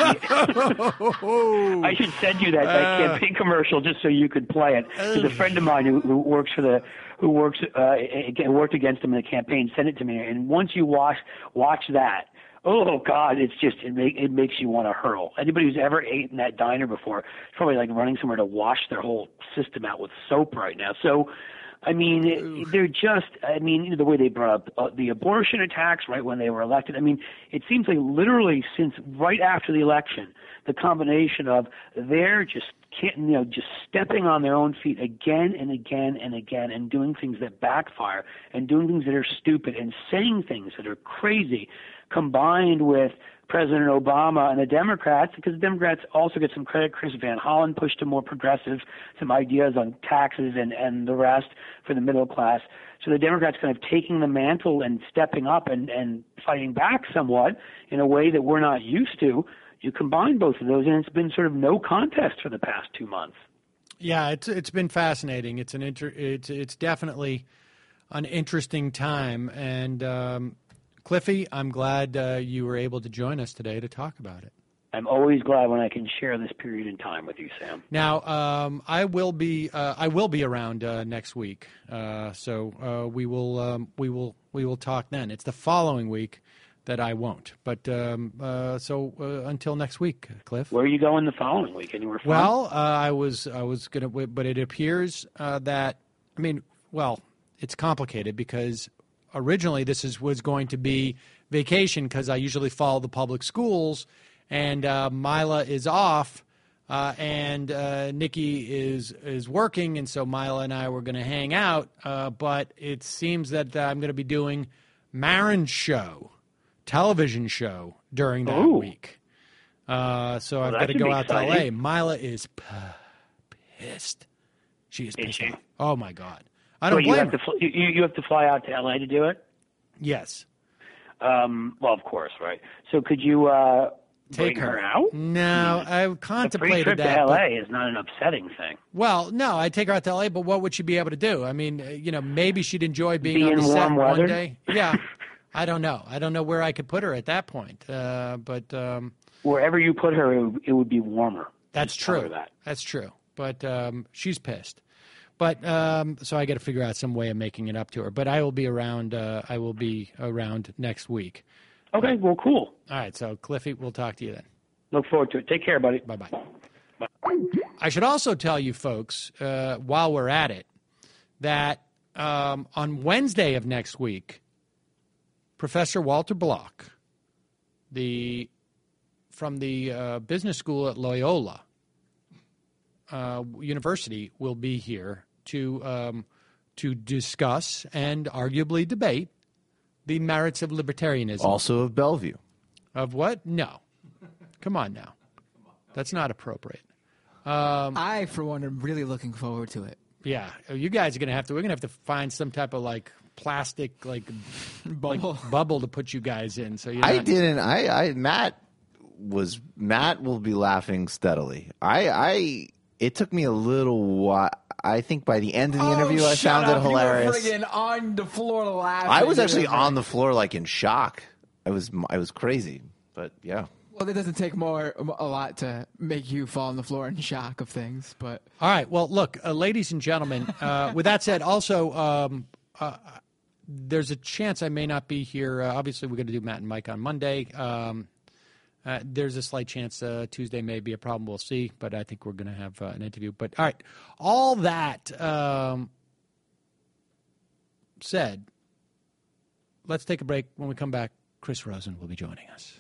I should send you that, that Uh. campaign commercial just so you could play it. There's a friend of mine who, who works for the who works uh, again, worked against him in the campaign. Sent it to me, and once you watch watch that, oh God, it's just it make it makes you want to hurl. Anybody who's ever ate in that diner before, it's probably like running somewhere to wash their whole system out with soap right now. So. I mean, it, they're just, I mean, you know, the way they brought up uh, the abortion attacks right when they were elected. I mean, it seems like literally since right after the election, the combination of they're just, can't, you know, just stepping on their own feet again and again and again and doing things that backfire and doing things that are stupid and saying things that are crazy, combined with President Obama and the Democrats, because the Democrats also get some credit. Chris Van Hollen pushed a more progressive, some ideas on taxes and, and the rest for the middle class. So the Democrats kind of taking the mantle and stepping up and, and fighting back somewhat in a way that we're not used to. You combine both of those, and it's been sort of no contest for the past two months. Yeah, it's it's been fascinating. It's an inter, it's it's definitely an interesting time, and um, Cliffy, I'm glad uh, you were able to join us today to talk about it. I'm always glad when I can share this period in time with you, Sam. Now, um, I will be uh, I will be around uh, next week, uh, so uh, we will um, we will we will talk then. It's the following week that I won't. But um, uh, so uh, until next week, Cliff. Where are you going the following week? Anywhere fun? Well, uh, I was I was gonna, but it appears uh, that I mean, well, it's complicated because originally this is was going to be vacation because I usually follow the public schools, and uh, Mila is off, uh, and uh, Nikki is is working, and so Mila and I were going to hang out. Uh, but it seems that uh, I'm going to be doing Marin's show. Television show during that Ooh. week. Uh, so Well, I've that got to should go be out to L A. exciting. Mila is p- pissed. She is Is pissed she? off. Oh, my God. I So don't you blame have her. to fl- you, you have to fly out to L A to do it. Yes. Um, well, of course, right. So could you uh, Take bring her. her out? No, I A free contemplated trip that. to L A but- is not an upsetting thing. well, no, I'd take her out to L A, but what would she be able to do? I mean, uh, you know, maybe she'd enjoy being Be on in the set warm one weather? day. Yeah. I don't know. I don't know where I could put her at that point. Uh, but um, Wherever you put her, it would, it would be warmer. that's Just tell her true. That. That's true. But um, she's pissed. But um, so I got to figure out some way of making it up to her. But I will be around. Uh, I will be around next week. Okay, well, cool. All right. So Cliffy, we'll talk to you then. Look forward to it. Take care, buddy. Bye bye. I should also tell you folks uh, while we're at it that um, on Wednesday of next week, Professor Walter Block, the from the uh, business school at Loyola uh, University, will be here to um, to discuss and arguably debate the merits of libertarianism. Also of Bellevue. Of what? No. Come on now. That's not appropriate. I, for one, am really looking forward to it. Yeah, you guys are gonna have to. We're gonna have to find some type of like plastic like Bubble. like bubble to put you guys in. So you're I not- didn't. I, I Matt was Matt will be laughing steadily. I I it took me a little while. I think by the end of the interview, I found it hilarious. You were friggin' on the floor laughing. I was actually on the floor, like in shock. I was I was crazy, but yeah. Well, it doesn't take more a lot to make you fall on the floor in shock of things, but All right. Well, look, uh, ladies and gentlemen. Uh, with that said, also um, uh, there's a chance I may not be here. Uh, obviously, we're going to do Matt and Mike on Monday. Um, uh, there's a slight chance uh, Tuesday may be a problem. We'll see. But I think we're going to have uh, an interview. But all right, all that um, said, let's take a break. When we come back, Chris Rosen will be joining us.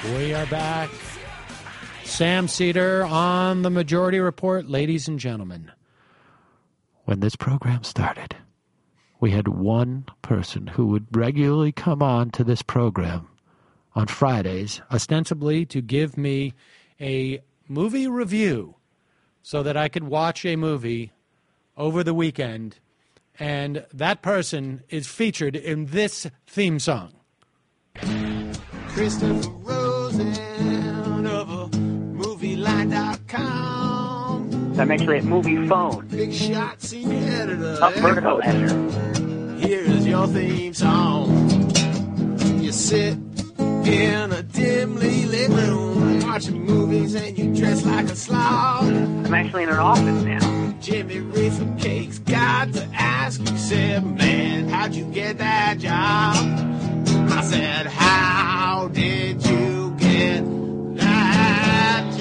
We are back. Sam Seder on the Majority Report. Ladies and gentlemen, when this program started, we had one person who would regularly come on to this program on Fridays, ostensibly to give me a movie review so that I could watch a movie over the weekend. And that person is featured in this theme song. Christopher Rosen of a movie line dot com. I'm actually at Movie Phone. Big shot senior editor. Up vertical editor. Here's your theme song. You sit in a dimly lit room watching movies and you dress like a slob. I'm actually in an office now. Jimmy Reefer Cake's got to ask you, said, man, how'd you get that job? I said, how did you get that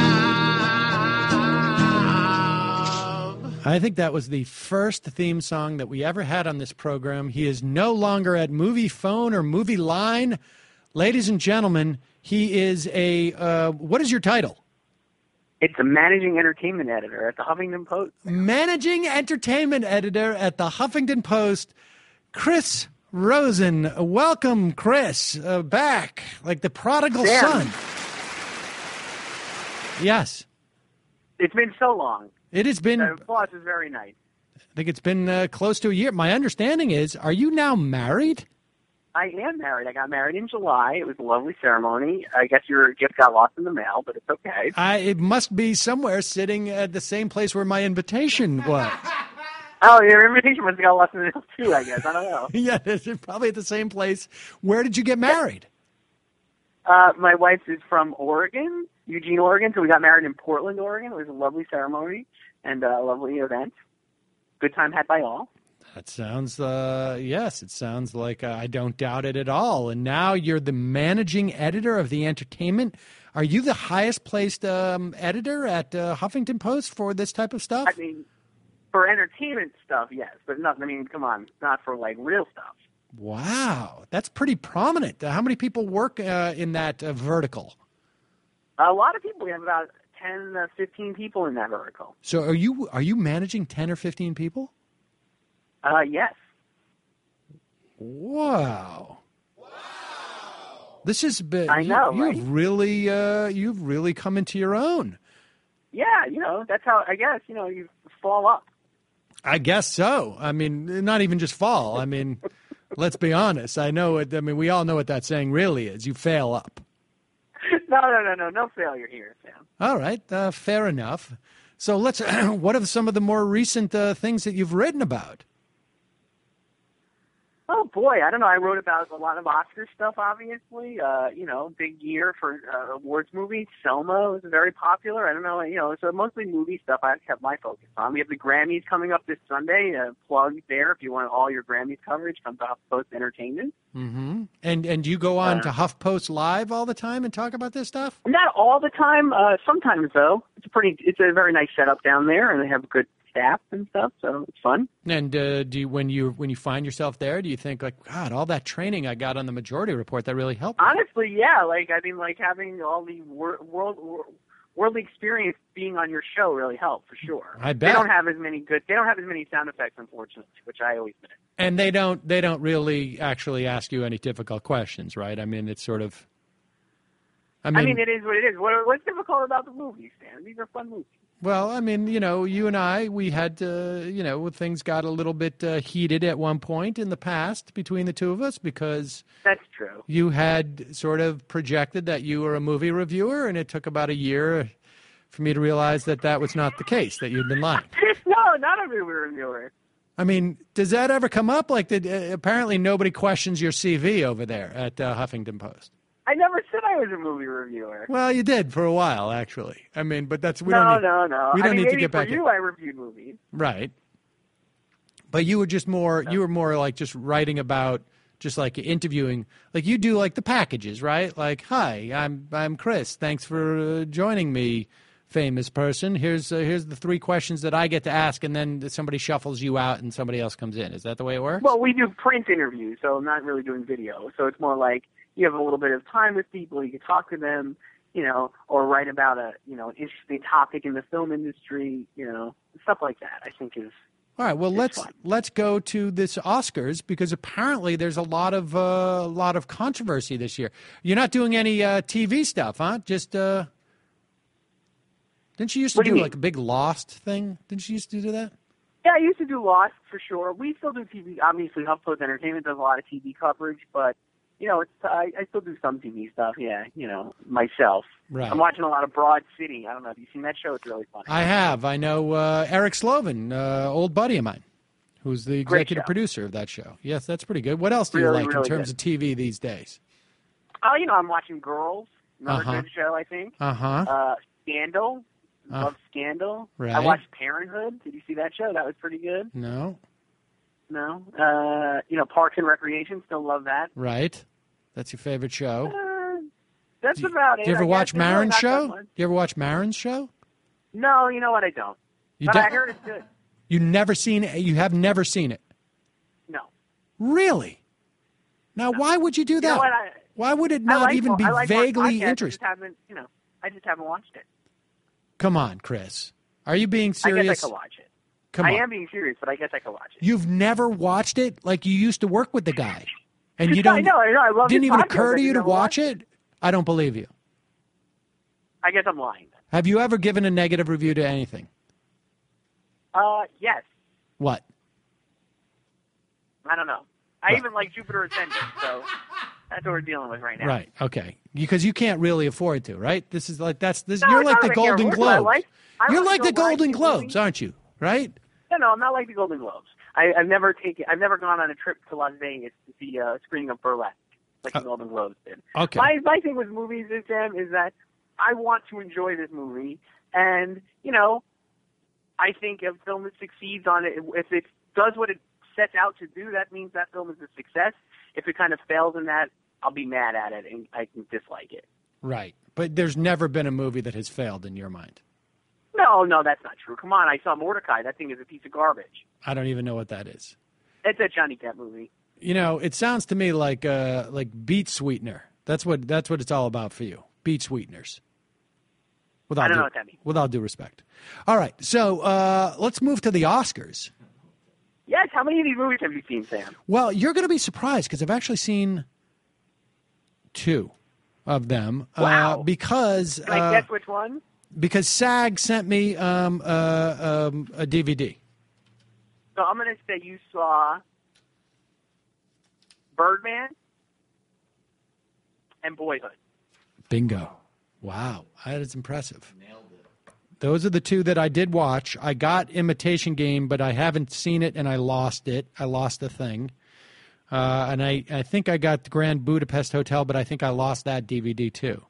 job? I think that was the first theme song that we ever had on this program. He is no longer at Movie Phone or Movie Line. Ladies and gentlemen, he is a, uh, what is your title? It's a managing entertainment editor at the Huffington Post. Managing entertainment editor at the Huffington Post, Chris Rosen. Welcome, Chris, uh, back like the prodigal Sam. son. Yes. It's been so long. It has been, The boss is very nice. I think it's been uh, close to a year. My understanding is, are you now married? I am married. I got married in July. It was a lovely ceremony. I guess your gift got lost in the mail, but it's okay. I, it must be somewhere sitting at the same place where my invitation was. Oh, your invitation must have got lost in the mail too, I guess. I don't know. Yeah, it's probably at the same place. Where did you get married? Uh, my wife is from Oregon, Eugene, Oregon, so we got married in Portland, Oregon. It was a lovely ceremony and a lovely event. Good time had by all. That sounds, uh, yes, it sounds like uh, I don't doubt it at all. And now you're the managing editor of the entertainment. Are you the highest placed um, editor at uh, Huffington Post for this type of stuff? I mean, for entertainment stuff, yes, but not, I mean, come on, not for, like, real stuff. Wow, that's pretty prominent. Uh, how many people work uh, in that uh, vertical? A lot of people. We have about ten, uh, fifteen people in that vertical. So are you are you managing ten or fifteen people? Uh, yes. Wow. Wow. This has been. I know, you, right? You've really, uh, you've really come into your own. Yeah, you know, that's how, I guess, you know, you fall up. I guess so. I mean, not even just fall. I mean, let's be honest. I know it. I mean, we all know what that saying really is. You fail up. No, no, no, no, no failure here, Sam. All right, uh, fair enough. So let's. What are some of the more recent uh, things that you've written about? Oh, boy, I don't know. I wrote about a lot of Oscar stuff, obviously. Uh, you know, big year for uh, awards movies. Selma was very popular. I don't know, you know, so mostly movie stuff I kept my focus on. We have the Grammys coming up this Sunday. Uh, plug there if you want all your Grammys coverage. Come to HuffPost Entertainment. Mm-hmm. And and you go on Uh, to HuffPost Live all the time and talk about this stuff? Not all the time. Uh, sometimes, though. It's a pretty, it's a very nice setup down there, and they have good staff and stuff, so it's fun. And uh, do you, when you when you find yourself there, do you think like, God, all that training I got on the Majority Report that really helped me? Honestly, yeah. Like I mean, like having all the wor- world wor- worldly experience being on your show really helped for sure. I They bet. don't have as many good. They don't have as many sound effects, unfortunately, which I always miss. And they don't they don't really actually ask you any difficult questions, right? I mean, it's sort of. I mean, I mean, it is what it is. What, what's difficult about the movies, Stan? These are fun movies. well, I mean, you know, you and I, we had, uh, you know, things got a little bit uh, heated at one point in the past between the two of us because That's true. you had sort of projected that you were a movie reviewer, and it took about a year for me to realize that that was not the case, that you'd been lying. No, not a movie reviewer. I mean, does that ever come up? Like, did, uh, apparently nobody questions your C V over there at uh, Huffington Post. I never said I was a movie reviewer. Well, you did for a while, actually. I mean, but that's we no, don't need, no, no. we don't I mean, need to maybe get back for in. you, I reviewed movies. Right. But you were just more, you were more like just writing about, just like interviewing, like you do like the packages, right? Like, hi, I'm I'm Chris. Thanks for uh, joining me, famous person. Here's uh, here's the three questions that I get to ask, and then somebody shuffles you out and somebody else comes in. Is that the way it works? Well, we do print interviews, so I'm not really doing video. So it's more like, you have a little bit of time with people, you can talk to them, you know, or write about a, you know, an interesting topic in the film industry, you know, stuff like that, I think is. All right, well, let's fun. let's go to this Oscars because apparently there's a lot of uh, lot of controversy this year. You're not doing any uh, T V stuff, huh? Just uh, didn't you used to What do do you like a big Lost thing? Didn't you used to do that? Yeah, I used to do Lost for sure. We still do T V. Obviously, HuffPost Entertainment does a lot of T V coverage, but you know, it's, I, I still do some T V stuff. Yeah, you know, myself. Right. I'm watching a lot of Broad City. I don't know. Have you seen that show? It's really funny. I have. I know uh, Eric Slovan, uh, old buddy of mine, who's the Great executive show. producer of that show. Yes, that's pretty good. What else do you Really, like in really terms good. of T V these days? Oh, you know, I'm watching Girls. Another Uh-huh. good show, I think. Uh-huh. Uh, Scandal. Uh, Love Scandal. right. I watched Parenthood. Did you see that show? That was pretty good. No. No. Uh, you know, Parks and Recreation. Still love that. Right. That's your favorite show. Uh, that's about it. Do you ever I watch guess. There's really Maron's not that show? much. Do you ever watch Maron's show? No, you know what? I don't. You but don't- I heard it's good. You never seen it? You have never seen it? No. Really? Now, why would you do You that? know what? I, Why would it I not like, even be I like more vaguely podcasts, I interesting? just haven't, you know, I just haven't watched it. Come on, Chris. Are you being I serious? guess I could watch it. Come I on. am being serious, but I guess I could watch it. You've never watched it? Like you used to work with the guy. And you don't I know, I know. I love didn't his even podcast, occur I to you just to never watch watched it? I don't believe you. I guess I'm lying. Have you ever given a negative review to anything? Uh, yes. What? I don't know. I Right. even like Jupiter Ascending, so that's what we're dealing with right now. Right. Okay. Because you can't really afford to, right? This is like that's this. No, you're it's like not the like I can't Golden afford it. I Globes. like- I You're like like to the go watch Golden the Globes, movies. aren't you? Right? No, no, I'm not like the Golden Globes. I, I've never taken, I've never gone on a trip to Las Vegas to see a screening of Burlesque like the Golden Globes did. Okay. My my thing with movies is, Sam, is that I want to enjoy this movie, and you know, I think if a film that succeeds on it, if it does what it sets out to do, that means that film is a success. If it kind of fails in that, I'll be mad at it and I can dislike it. Right. But there's never been a movie that has failed in your mind. No, no, that's not true. Come on, I saw Mordecai. That thing is a piece of garbage. I don't even know what that is. It's a Johnny Depp movie. You know, it sounds to me like uh, like beet sweetener. That's what that's what it's all about for you. Beet sweeteners. Without I don't due, know what that means. Without due respect. All right, so uh, let's move to the Oscars. Yes, how many of these movies have you seen, Sam? Well, you're going to be surprised because I've actually seen two of them. Wow. Uh, because Can I uh, guess which one? because SAG sent me um, uh, um, a D V D. So I'm going to say you saw Birdman and Boyhood. Bingo. Wow. That is impressive. Nailed it. Those are the two that I did watch. I got Imitation Game, but I haven't seen it, and I lost it. I lost the thing. Uh, and I, I think I got the Grand Budapest Hotel, but I think I lost that D V D too.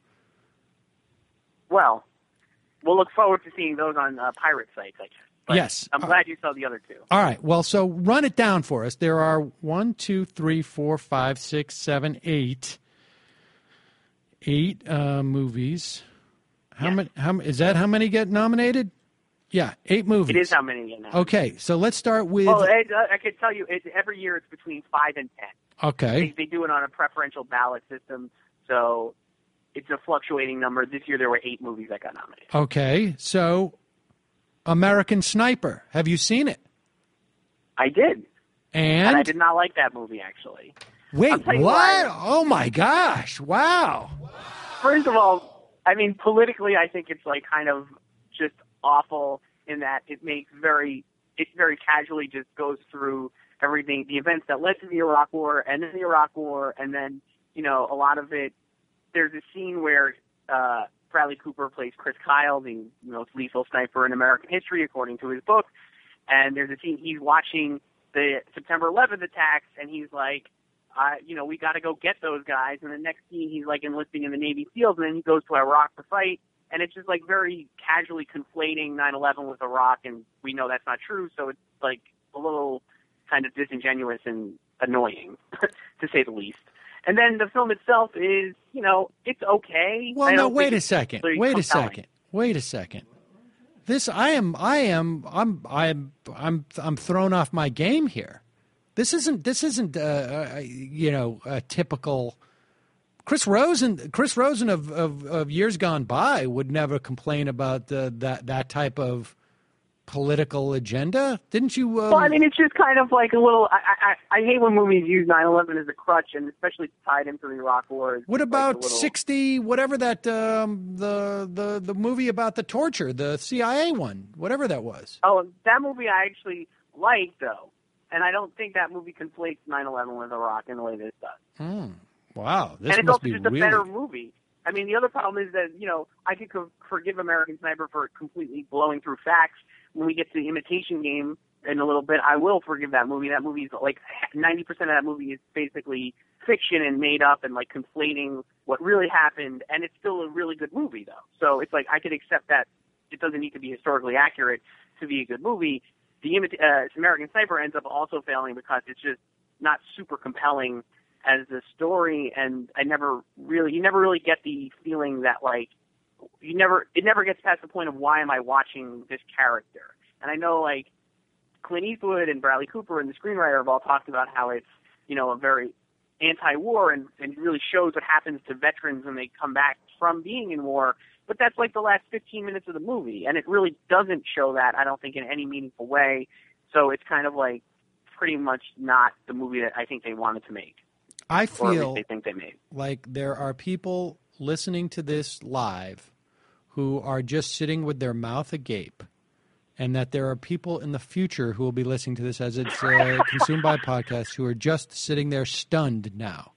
Well, we'll look forward to seeing those on uh, pirate sites, I guess. But Yes. I'm glad you saw the other two. All right. Well, so run it down for us. There are one, two, three, four, five, six, seven, eight, eight uh, movies. How Yes. many? How is that? How many get nominated? Yeah, eight movies. It is how many you know. Okay, so let's start with. Well, it, uh, I could tell you, it, every year it's between five and ten. Okay. They, they do it on a preferential ballot system, so it's a fluctuating number. This year there were eight movies that got nominated. Okay, so American Sniper. Have you seen it? I did, And, and I did not like that movie, actually. I'll wait, tell what? you why. Oh my gosh! Wow. First of all, I mean, politically, I think it's like kind of just awful in that it makes very, it very casually just goes through everything, the events that led to the Iraq War, and then the Iraq War, and then, you know, a lot of it, there's a scene where uh, Bradley Cooper plays Chris Kyle, the most lethal sniper in American history, according to his book, and there's a scene, he's watching the September eleventh attacks, and he's like, uh, you know, we got to go get those guys. And the next scene, he's like enlisting in the Navy SEALs, and then he goes to Iraq to fight. And it's just like very casually conflating nine eleven with Iraq, and we know that's not true. So it's like a little kind of disingenuous and annoying, to say the least. And then the film itself is, you know, it's okay. Well, I no. don't Wait think a it's second. really Wait a compelling. second. Wait a second. This, I am, I am, I'm, I'm, I'm, I'm thrown off my game here. This isn't, this isn't, uh, uh, you know, a typical Chris Rosen, Chris Rosen of, of, of years gone by would never complain about uh, that that type of political agenda. Didn't you? Um... Well, I mean, it's just kind of like a little. I, I I hate when movies use nine eleven as a crutch, and especially tied into the Iraq War. What about like little... sixty? Whatever that um, the the the movie about the torture, the C I A one, whatever that was. Oh, that movie I actually liked though, and I don't think that movie conflates nine eleven with Iraq in the way this does. Hmm. Wow, this and it's must also be just really... a better movie. I mean, the other problem is that, you know, I could co- forgive American Sniper for completely blowing through facts. When we get to the Imitation Game in a little bit, I will forgive that movie. That movie is like ninety percent of that movie is basically fiction and made up and like conflating what really happened. And it's still a really good movie, though. So it's like I could accept that it doesn't need to be historically accurate to be a good movie. The imita- uh, American Sniper ends up also failing because it's just not super compelling as a story, and I never really, you never really get the feeling that like, you never, it never gets past the point of why am I watching this character? And I know like Clint Eastwood and Bradley Cooper and the screenwriter have all talked about how it's, you know, a very anti-war and, and really shows what happens to veterans when they come back from being in war. But that's like the last fifteen minutes of the movie, and it really doesn't show that, I don't think, in any meaningful way. So it's kind of like pretty much not the movie that I think they wanted to make. I feel they think they made. like there are people listening to this live who are just sitting with their mouth agape, and that there are people in the future who will be listening to this as it's uh, consumed by podcasts who are just sitting there stunned now.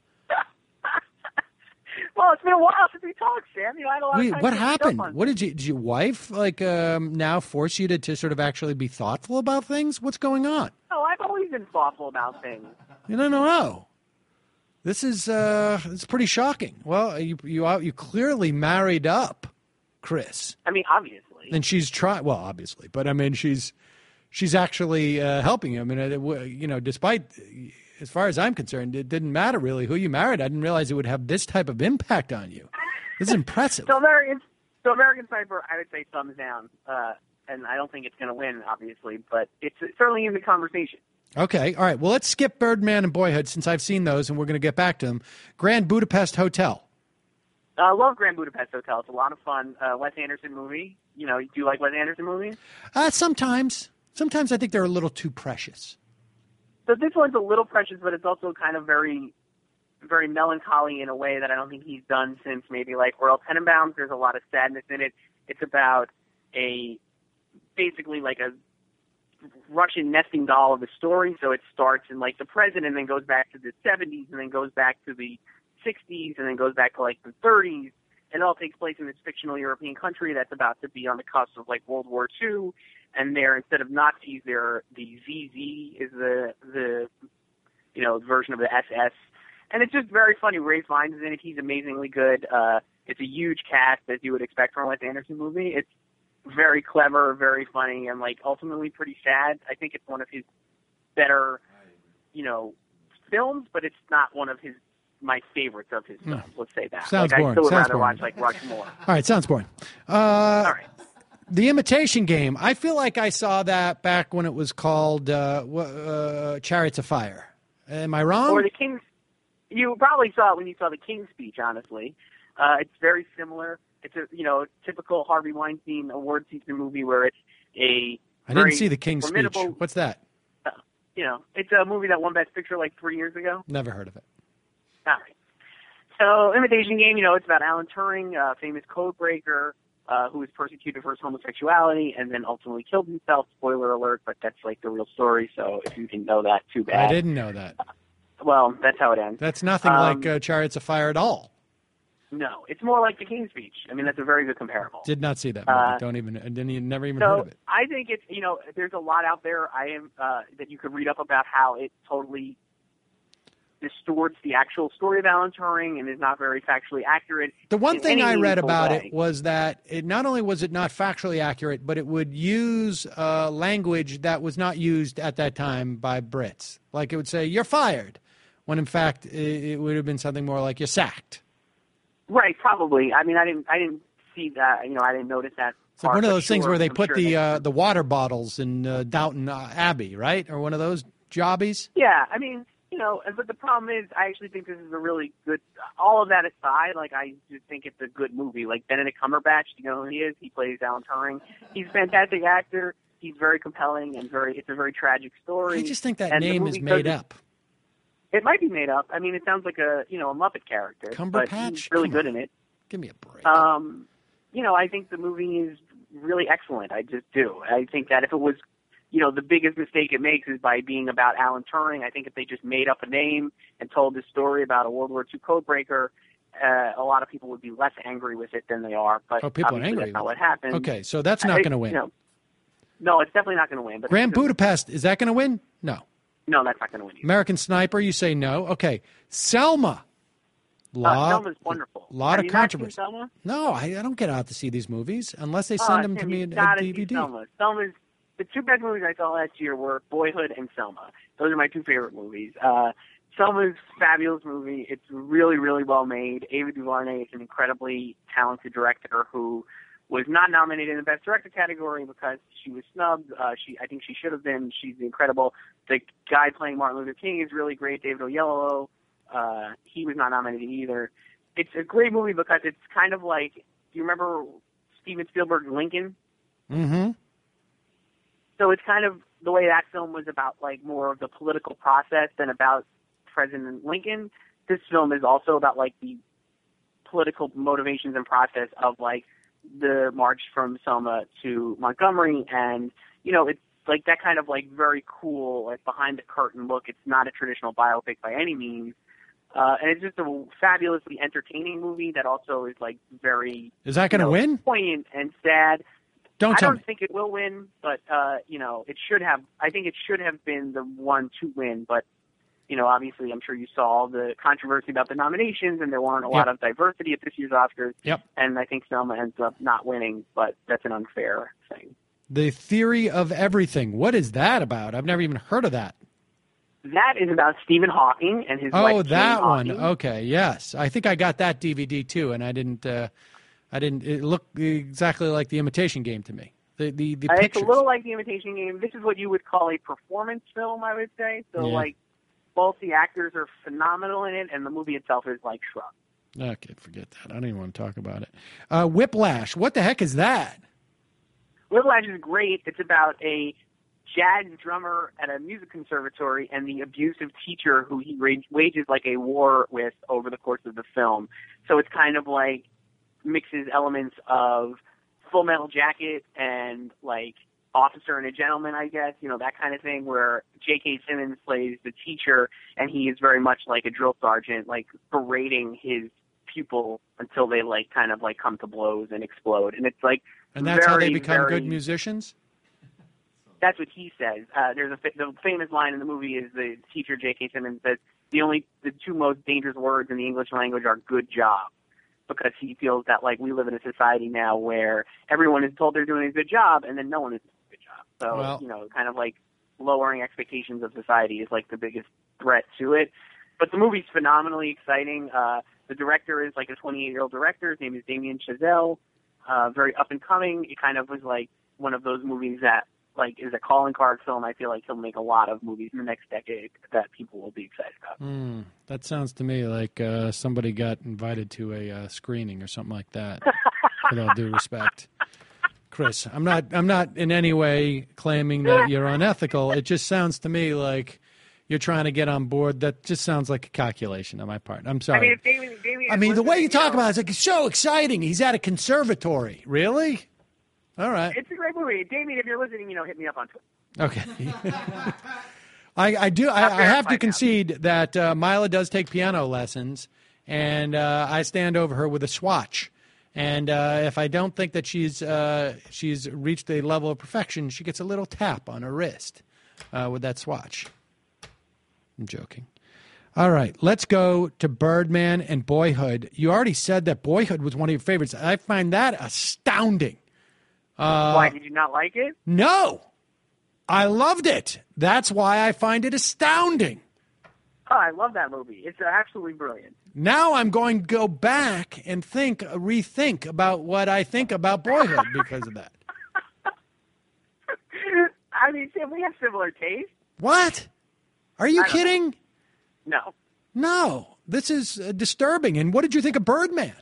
Well, it's been a while since we talked, Sam. You know, I had a lot Wait, of time what to happened? on What did you, did your wife like um, now force you to, to sort of actually be thoughtful about things? What's going on? No, I've always been thoughtful about things. You don't know. This is uh, it's pretty shocking. Well, you you you clearly married up, Chris. I mean, obviously. And she's trying. Well, obviously, but I mean, she's she's actually uh, helping him. And it, you know, despite, as far as I'm concerned, it didn't matter really who you married. I didn't realize it would have this type of impact on you. This is impressive. So American, so American Sniper, I would say thumbs down. Uh, and I don't think it's going to win, obviously, but it's certainly in the conversation. Okay, all right. Well, let's skip Birdman and Boyhood since I've seen those, and we're going to get back to them. Grand Budapest Hotel. I uh, love Grand Budapest Hotel. It's a lot of fun. Uh, Wes Anderson movie. You know, do you like Wes Anderson movies? Uh, sometimes. Sometimes I think they're a little too precious. So this one's a little precious, but it's also kind of very, very melancholy in a way that I don't think he's done since maybe like Royal Tenenbaums. There's a lot of sadness in it. It's about a, basically like a Russian nesting doll of a story. So it starts in like the present and then goes back to the seventies and then goes back to the sixties and then goes back to like the thirties. And it all takes place in this fictional European country that's about to be on the cusp of like World War Two. And they're, instead of Nazis, they're the Z Z is the, the, you know, version of the S S. And it's just very funny. Ray Fiennes is in it. He's amazingly good. Uh, it's a huge cast, as you would expect from a Wes Anderson movie. It's very clever, very funny, and like ultimately pretty sad. I think it's one of his better, you know, films, but it's not one of his my favorites of his films. No. Let's say that. Sounds like, boring. I still would Sounds rather boring. watch like Rushmore. All right, sounds boring. Uh, All right. The Imitation Game. I feel like I saw that back when it was called uh, uh, Chariots of Fire. Am I wrong? Or the King's. You probably saw it when you saw the King's Speech. Honestly, uh, it's very similar. It's a, you know, typical Harvey Weinstein award season movie where it's a I very didn't see the King's Speech. formidable- What's that? Uh, you know, it's a movie that won Best Picture like three years ago. Never heard of it. All right. So, Imitation Game, you know, it's about Alan Turing, a famous code breaker uh, who was persecuted for his homosexuality and then ultimately killed himself. Spoiler alert, but that's like the real story. So, if you didn't know that, too bad. I didn't know that. Well, that's how it ends. That's nothing Um, like uh, Chariots of Fire at all. No, it's more like the King's Speech. I mean, that's a very good comparable. Did not see that movie. Uh, Don't even. I didn't even, never even So heard of it. I think it's, you know, there's a lot out there I am uh, that you could read up about how it totally distorts the actual story of Alan Turing and is not very factually accurate. The one in thing any I read meaningful about way. it was that it not only was it not factually accurate, but it would use uh, language that was not used at that time by Brits. Like it would say, "You're fired," when in fact it, it would have been something more like "You're sacked." Right, probably. I mean, I didn't, I didn't see that. You know, I didn't notice that. It's like part, one of but those things sure, where they I'm put sure the they- uh, the water bottles in uh, Downton uh, Abbey, right? Or one of those jobbies. Yeah, I mean, you know, but the problem is, I actually think this is a really good. All of that aside, like I just think it's a good movie. Like Benedict Cumberbatch, you know who he is? He plays Alan Turing. He's a fantastic actor. He's very compelling and very. It's a very tragic story. I just think that and name is made up. It might be made up. I mean, it sounds like a you know a Muppet character, but he's really good in it. Give me a break. Um, you know, I think the movie is really excellent. I just do. I think that if it was, you know, the biggest mistake it makes is by being about Alan Turing. I think if they just made up a name and told this story about a World War Two codebreaker, uh, a lot of people would be less angry with it than they are. But oh, people are angry. That's not what happened. Okay, so that's not going to win. You know, no, it's definitely not going to win. But Grand Budapest, is that going to win? No. No, that's not going to win either. American Sniper, you say no. Okay, Selma. Lot, uh, Selma's wonderful. lot Have of you controversy. Not seen Selma? No, I, I don't get out to see these movies unless they send uh, them Tim, to me in a D V D. Selma. Selma's the two best movies I saw last year were Boyhood and Selma. Those are my two favorite movies. Uh, Selma's a fabulous movie. It's really, really well made. Ava DuVernay is an incredibly talented director who was not nominated in the Best Director category because she was snubbed. Uh, she, I think she should have been. She's incredible. The guy playing Martin Luther King is really great, David Oyelowo. Uh, he was not nominated either. It's a great movie because it's kind of like, do you remember Steven Spielberg's Lincoln? Mm-hmm. So it's kind of the way that film was about like more of the political process than about President Lincoln. This film is also about like the political motivations and process of like the march from Selma to Montgomery, and you know it's like that kind of like very cool like behind the curtain look. It's not a traditional biopic by any means. Uh, and it's just a fabulously entertaining movie that also is like very is that going to you know, win? Poignant and sad. Don't I tell don't me. think it will win, but uh, you know it should have. I think it should have been the one to win. But you know, obviously, I'm sure you saw all the controversy about the nominations, and there weren't a Yep. lot of diversity at this year's Oscars. Yep. And I think Selma ends up not winning, but that's an unfair thing. The Theory of Everything. What is that about? I've never even heard of that. That is about Stephen Hawking and his Oh, wife. that Jane one. Hawking. Okay, yes. I think I got that D V D too, and I didn't. Uh, I didn't. It looked exactly like The Imitation Game to me. The the the Uh, pictures. It's a little like The Imitation Game. This is what you would call a performance film, I would say. So, Yeah. like, both the actors are phenomenal in it, and the movie itself is like shrug. Okay, forget that. I don't even want to talk about it. Uh, Whiplash. What the heck is that? Whiplash is great. It's about a jazz drummer at a music conservatory and the abusive teacher who he rage, wages like a war with over the course of the film. So it's kind of like mixes elements of Full Metal Jacket and like Officer and a Gentleman, I guess, you know, that kind of thing, where J K. Simmons plays the teacher and he is very much like a drill sergeant, like berating his pupil until they like kind of like come to blows and explode. And it's like And that's very, how they become very, good musicians? That's what he says. Uh, there's a fa- the famous line in the movie is the teacher J K. Simmons says the only the two most dangerous words in the English language are "good job," because he feels that like we live in a society now where everyone is told they're doing a good job and then no one is doing a good job. So Well- you know, kind of like lowering expectations of society is like the biggest threat to it. But the movie's phenomenally exciting. Uh, the director is like a twenty-eight year old director. His name is Damien Chazelle. Uh, very up and coming. It kind of was like one of those movies that like is a calling card film. I feel like he'll make a lot of movies in the next decade that people will be excited about. Mm, that sounds to me like uh, somebody got invited to a uh, screening or something like that. With all due respect, Chris, I'm not. I'm not in any way claiming that you're unethical. It just sounds to me like you're trying to get on board. That just sounds like a calculation on my part. I'm sorry. I mean, if Damien, Damien I is mean, the way listening, you talk know, about it, it's like it's so exciting. He's at a conservatory. Really? All right. it's a great movie. Damien, if you're listening, you know, hit me up on Twitter. Okay. I, I do. I, I have to concede that uh, Mila does take piano lessons, and uh, I stand over her with a swatch. And uh, if I don't think that she's uh, she's reached a level of perfection, she gets a little tap on her wrist uh, with that swatch. I'm joking. All right, let's go to Birdman and Boyhood. You already said that Boyhood was one of your favorites. I find that astounding. Uh, Why did you not like it? No, I loved it. That's why I find it astounding. Oh, I love that movie. It's absolutely brilliant. Now I'm going to go back and think, rethink about what I think about Boyhood because of that. I mean, Tim, we have similar tastes. What? Are you I don't kidding? No. No, this is uh, disturbing. And what did you think of Birdman?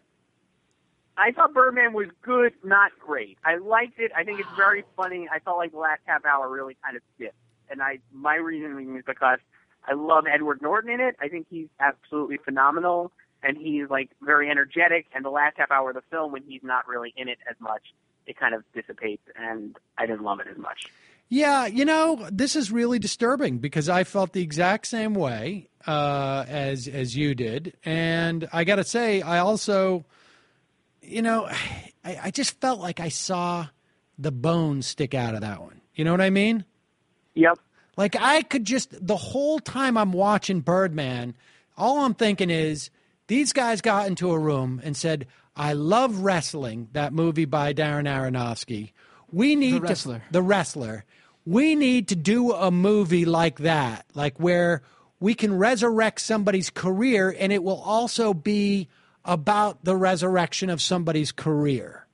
I thought Birdman was good, not great. I liked it. I think it's very funny. I felt like the last half hour really kind of dipped. And I, my reasoning is because I love Edward Norton in it. I think he's absolutely phenomenal. And he's, like, very energetic. And the last half hour of the film, when he's not really in it as much, it kind of dissipates. And I didn't love it as much. Yeah, you know, this is really disturbing because I felt the exact same way uh, as as you did. And I got to say, I also, you know, I, I just felt like I saw the bones stick out of that one. You know what I mean? Yep. Like I could just, the whole time I'm watching Birdman, all I'm thinking is these guys got into a room and said, I love wrestling, that movie by Darren Aronofsky. We need The Wrestler. to, the wrestler. We need to do a movie like that, like where we can resurrect somebody's career and it will also be about the resurrection of somebody's career.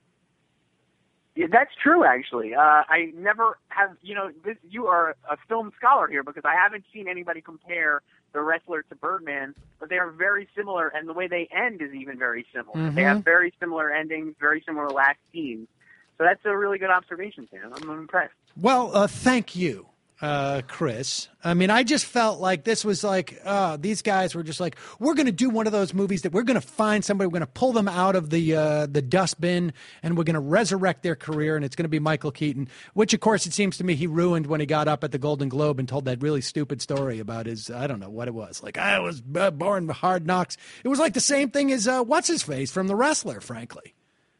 Yeah, that's true, actually. Uh, I never have, you know, this, you are a film scholar here because I haven't seen anybody compare The Wrestler to Birdman, but they are very similar, and the way they end is even very similar. Mm-hmm. They have very similar endings, very similar last scenes. So that's a really good observation, Sam. I'm impressed. Well, uh, thank you, uh, Chris. I mean, I just felt like this was like, uh, these guys were just like, we're going to do one of those movies that we're going to find somebody, we're going to pull them out of the uh, the dustbin, and we're going to resurrect their career, and it's going to be Michael Keaton, which, of course, it seems to me he ruined when he got up at the Golden Globe and told that really stupid story about his, I don't know what it was. Like, I was uh, born with hard knocks. It was like the same thing as uh, What's-His-Face from The Wrestler, frankly.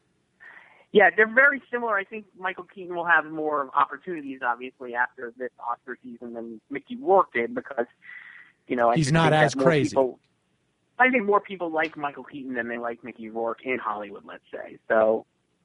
Yeah, they're very similar. I think Michael Keaton will have more opportunities, obviously, after this Oscar season than Mickey Rourke did because, you know, I He's just not think that as more crazy. People, I think more people like Michael Keaton than they like Mickey Rourke in Hollywood, let's say. So,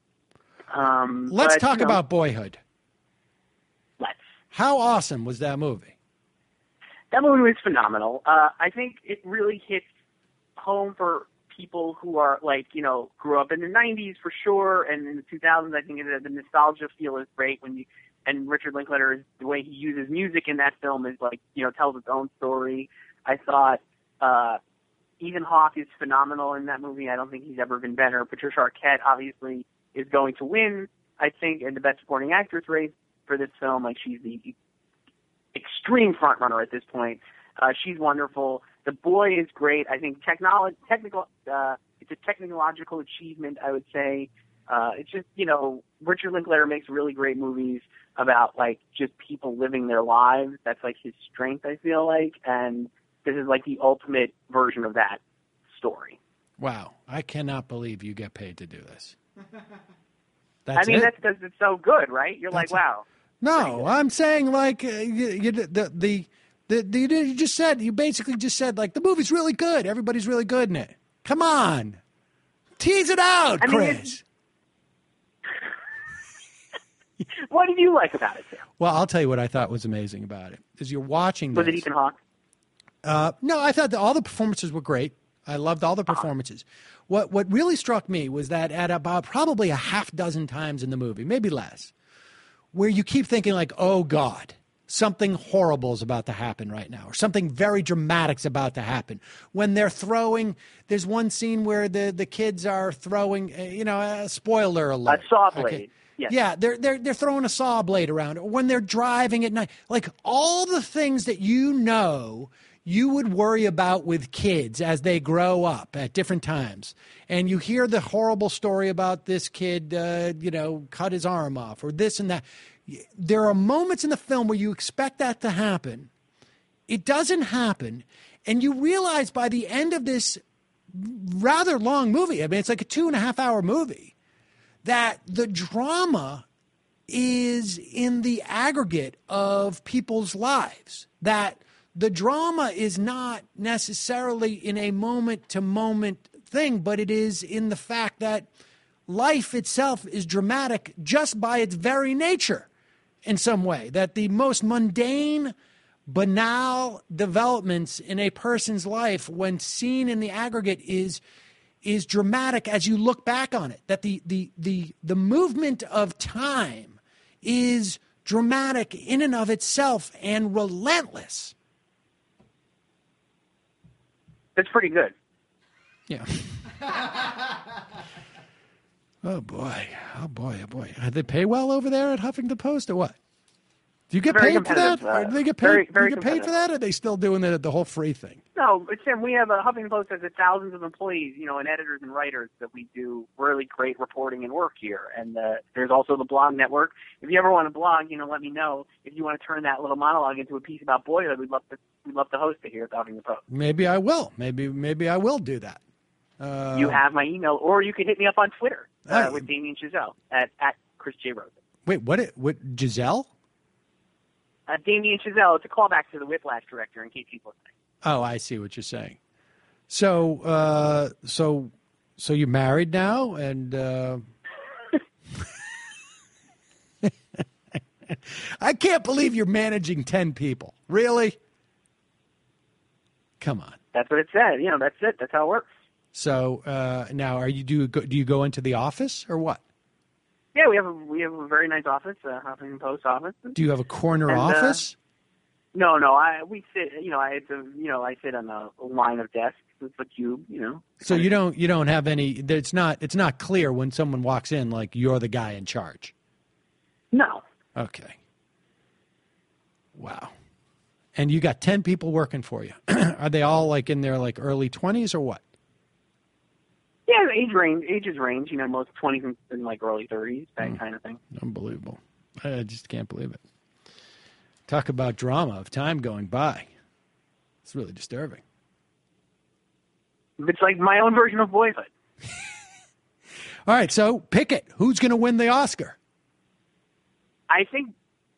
um, Let's but, talk you know, about Boyhood. Let's. How awesome was that movie? That movie was phenomenal. Uh, I think it really hits home for people who are like, you know, grew up in the nineties for sure, and in the two thousands, I think the, the nostalgia feel is great when you, and Richard Linklater, the way he uses music in that film is like, you know, tells its own story. I thought uh, Ethan Hawke is phenomenal in that movie. I don't think he's ever been better. Patricia Arquette obviously is going to win, I think, in the Best Supporting Actress race for this film. Like, she's the extreme front runner at this point. Uh, she's wonderful. The boy is great. I think technolo- technical, uh, it's a technological achievement, I would say. Uh, it's just, you know, Richard Linklater makes really great movies about, like, just people living their lives. That's, like, his strength, I feel like. And this is, like, the ultimate version of that story. Wow. I cannot believe you get paid to do this. That's I mean, it? that's because it's so good, right? You're That's like, wow. No, I'm saying like uh, you, you, the, the the the you just said you basically just said like the movie's really good. Everybody's really good in it. Come on, tease it out, I mean, Chris. What did you like about it, Sam? Well, I'll tell you what I thought was amazing about it. Is you're watching this. Was it Ethan Hawke? Uh, no, I thought that all the performances were great. I loved all the performances. What what really struck me was that at about probably a half dozen times in the movie, maybe less, where you keep thinking like, oh, God, something horrible is about to happen right now, or something very dramatic is about to happen. When they're throwing, there's one scene where the, the kids are throwing, uh, you know, a spoiler alert. A saw blade. Okay. Yes. Yeah, they're, they're, they're throwing a saw blade around. Or when they're driving at night, like all the things that you know you would worry about with kids as they grow up at different times. And you hear the horrible story about this kid, uh, you know, cut his arm off or this and that. There are moments in the film where you expect that to happen. It doesn't happen. And you realize by the end of this rather long movie, I mean, it's like a two and a half hour movie, that the drama is in the aggregate of people's lives, that the drama is not necessarily in a moment-to-moment thing, but it is in the fact that life itself is dramatic just by its very nature in some way, that the most mundane, banal developments in a person's life when seen in the aggregate is is dramatic as you look back on it, that the the the the movement of time is dramatic in and of itself and relentless. That's pretty good. Yeah. Oh, boy. Oh, boy. Oh, boy. Do they pay well over there at Huffington Post or what? Do you get Very paid for that? competitive, Or uh, do they get paid, very- do very you get paid for competitive. that, or are they still doing the, the whole free thing? No, but Sam, we have a Huffington Post has thousands of employees, you know, and editors and writers that we do really great reporting and work here. And uh, there's also the blog network. If you ever want to blog, you know, let me know. If you want to turn that little monologue into a piece about Boyhood, we'd love to we'd love to host it here at the Huffington Post. Maybe I will. Maybe maybe I will do that. Uh, You have my email, or you can hit me up on Twitter uh, Hey. with Damien Chazelle at, at Chris J. Rosen. Wait, what? It, what? Giselle? Uh, Damien Chazelle, it's a callback to the Whiplash director in case people listening. Oh, I see what you're saying. So, uh, so, so you're married now, and uh, I can't believe you're managing ten people. Really? Come on. That's what it said. You know, that's it. That's how it works. So uh, now, are you do you go, do you go into the office or what? Yeah, we have a we have a very nice office, uh, Huffington Post office. Do you have a corner And, uh, office? No, no. I we sit. You know, I it's a, you know I sit on a, a line of desks. It's a cube. You know. So you don't you don't have any. It's not it's not clear when someone walks in like you're the guy in charge. No. Okay. Wow. And you got ten people working for you. Are they all like in their like early twenties or what? Yeah, age range, ages range. You know, most twenties and, and like early thirties, that Mm. kind of thing. Unbelievable. I just can't believe it. Talk about drama of time going by. It's really disturbing. It's like my own version of Boyhood. All right, so pick it. Who's going to win the Oscar? I think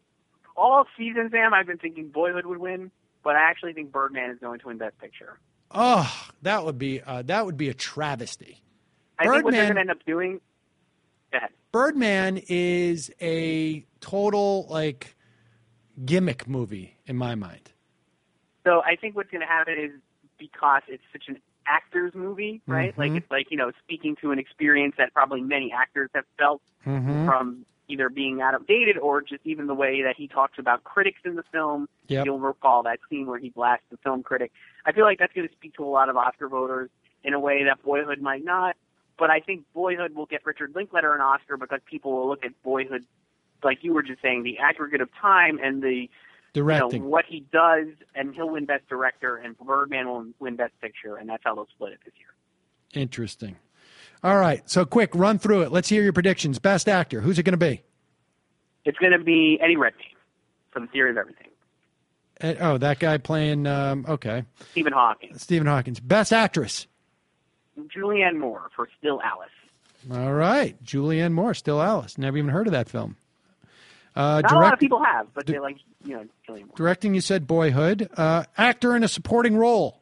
all season, Sam, I've been thinking Boyhood would win, but I actually think Birdman is going to win Best Picture. Oh, that would be uh, that would be a travesty. I think what they're Birdman- going to end up doing. Go ahead. Birdman is a total like gimmick movie in my mind. So I think what's going to happen is because it's such an actor's movie, right? Mhm. Like it's like, you know, speaking to an experience that probably many actors have felt Mhm. from either being outdated or just even the way that he talks about critics in the film. Yep. You'll recall that scene where he blasts the film critic. I feel like that's going to speak to a lot of Oscar voters in a way that Boyhood might not. But I think Boyhood will get Richard Linklater an Oscar because people will look at Boyhood, like you were just saying, the aggregate of time and the Directing. you know, what he does, and he'll win Best Director, and Birdman will win Best Picture, and that's how they'll split it this year. Interesting. All right, so quick, run through it. Let's hear your predictions. Best actor, who's it going to be? It's going to be Eddie Redmayne for The Theory of Everything. Uh, oh, that guy playing, um, okay. Stephen Hawking. Stephen Hawkins. Best actress. Julianne Moore for Still Alice. All right, Julianne Moore, Still Alice. Never even heard of that film. Uh, Not a lot of direct- people have, but they like, you know, Julianne Moore. Directing, you said Boyhood. Uh, actor in a supporting role.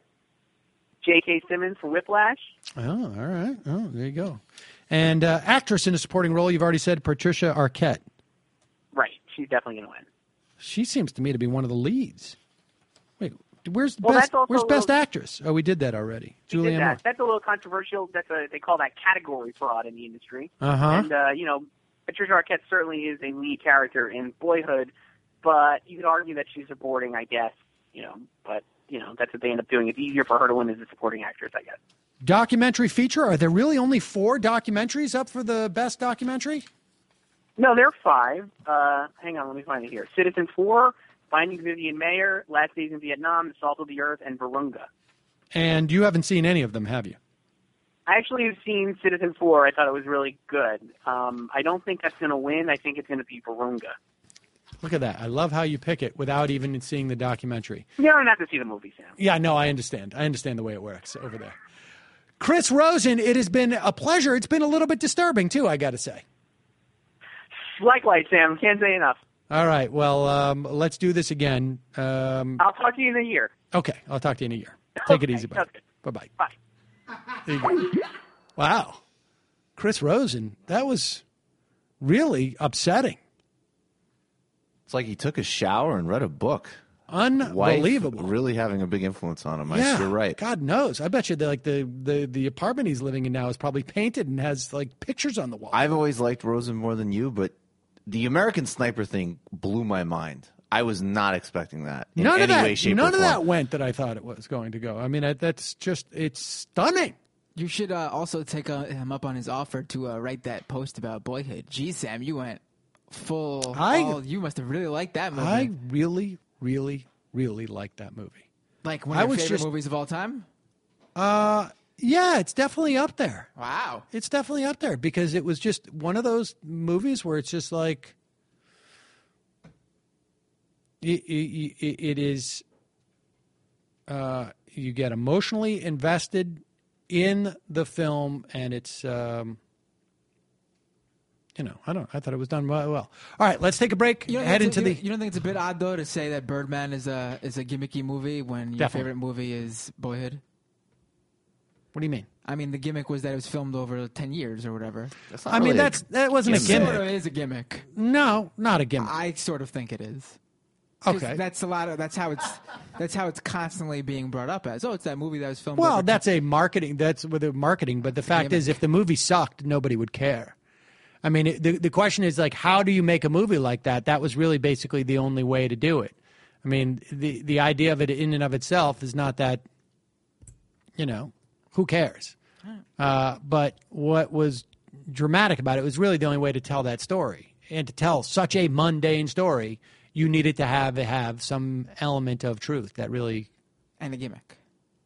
J K. Simmons for Whiplash. Oh, all right. Oh, there you go. And uh, actress in a supporting role, you've already said Patricia Arquette. Right. She's definitely going to win. She seems to me to be one of the leads. Wait, where's the Well, best? that's also Where's a best little- actress? Oh, we did that already. She Julianne did that. Moore. That's a little controversial. That's a, they call that category fraud in the industry. Uh-huh. And, uh, you know, Patricia Arquette certainly is a lead character in Boyhood, but you could argue that she's supporting, I guess, you know, but, you know, that's what they end up doing. It's easier for her to win as a supporting actress, I guess. Documentary feature. Are there really only four documentaries up for the best documentary? No, there are five. Uh, hang on, let me find it here. Citizen four, Finding Vivian Mayer, Last Days in Vietnam, The Salt of the Earth, and Virunga. And you haven't seen any of them, have you? I actually have seen Citizen four. I thought it was really good. Um, I don't think that's going to win. I think it's going to be Virunga. Look at that. I love how you pick it without even seeing the documentary. You don't have to see the movie, Sam. Yeah, no, I understand. I understand the way it works over there. Chris Rosen, it has been a pleasure. It's been a little bit disturbing, too, I got to say. Likewise, Sam. Can't say enough. All right. Well, um, let's do this again. Um, I'll talk to you in a year. okay. I'll talk to you in a year. Take it Okay, easy, buddy. sounds good. Bye-bye. Bye. There you go. Wow. Chris Rosen, that was really upsetting. It's like he took a shower and read a book. Unbelievable. Wife really having a big influence on him. I- Yeah, You're right. God knows. I bet you that like the, the, the apartment he's living in now is probably painted and has like pictures on the wall. I've always liked Rosen more than you, but the American Sniper thing blew my mind. I was not expecting that in None any of that, way, shape, none or of form. that went that I thought it was going to go. I mean, I, that's just, it's stunning. You should uh, also take uh, him up on his offer to uh, write that post about Boyhood. Gee, Sam, you went full. I- all, you must have really liked that movie. I really, really, really liked that movie. like one I of your was favorite just- movies of all time. Uh, yeah, it's definitely up there. Wow. It's definitely up there because it was just one of those movies where it's just like it, it, it is. Uh, you get emotionally invested in the film, and it's. Um, you know, I don't. I thought it was done well. well. All right, let's take a break. You don't Head think into it's a- the. You don't think it's a bit odd though to say that Birdman is a is a gimmicky movie when your Definitely. favorite movie is Boyhood? What do you mean? I mean, the gimmick was that it was filmed over ten years or whatever. That's not I mean, really a- that's that wasn't a It sort gimmick. of is a gimmick. No, not a gimmick. I sort of think it is. 'Cause Okay. That's a lot of. That's how it's. That's how it's constantly being brought up as. Oh, it's that movie that was filmed. Well, over that's a marketing. That's with the marketing. But the fact is, if the movie sucked, nobody would care. I mean, it, the the question is like, how do you make a movie like that? That was really basically the only way to do it. I mean, the the idea of it in and of itself is not that. You know, who cares? Uh, but what was dramatic about it was really the only way to tell that story, and to tell such a mundane story, you needed to have have some element of truth that really. and a gimmick.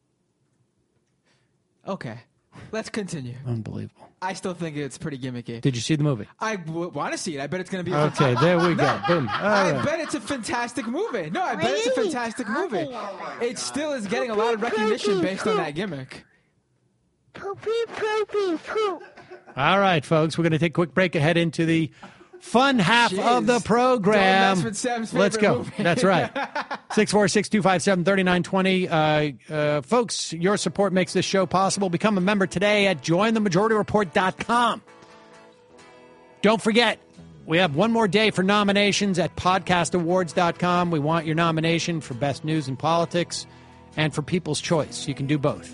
Okay, let's continue. Unbelievable. I still think it's pretty gimmicky. Did you see the movie? I w- want to see it. I bet it's going to be. A Okay, there we go. Boom. All I right. bet it's a fantastic movie. No, I bet it's a fantastic movie. It still is getting a lot of recognition based on that gimmick. Poopy, poopy, poop. All right, folks, we're going to take a quick break and head into the fun half Jeez. of the program. Don't mess with Sam's Let's favorite go. movie. That's right. six four six, two five seven, three nine two zero. Uh, uh, folks, your support makes this show possible. Become a member today at join the majority report dot com. Don't forget, we have one more day for nominations at podcast awards dot com. We want your nomination for Best News in Politics and for People's Choice. You can do both.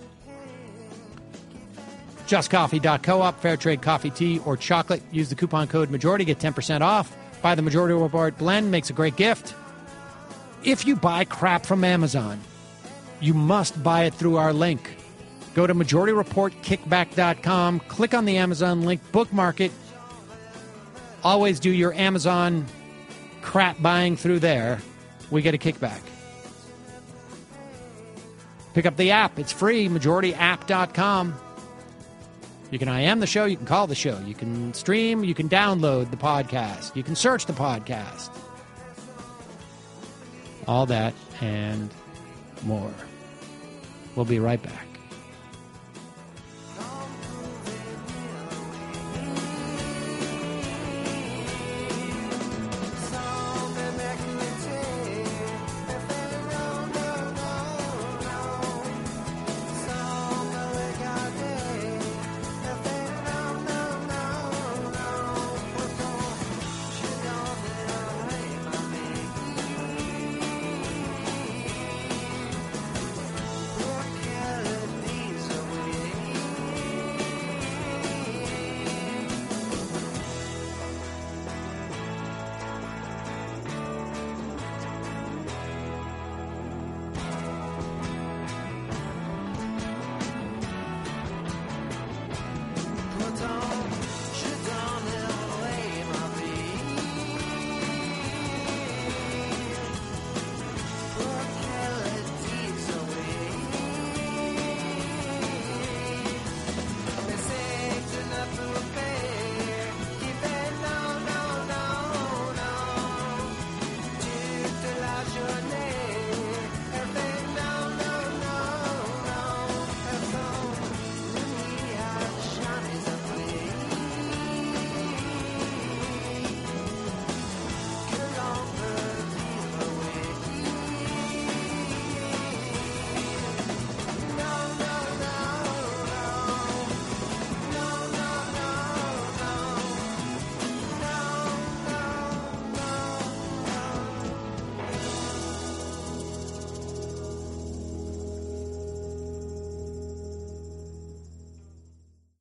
just coffee dot coop, fair trade coffee, tea, or chocolate. Use the coupon code MAJORITY, get ten percent off. Buy the Majority Report blend, makes a great gift. If you buy crap from Amazon, you must buy it through our link. Go to majority report kickback dot com, click on the Amazon link, bookmark it. Always do your Amazon crap buying through there. We get a kickback. Pick up the app. It's free, majority app dot com. You can I M the show. You can call the show. You can stream. You can download the podcast. You can search the podcast. All that and more. We'll be right back.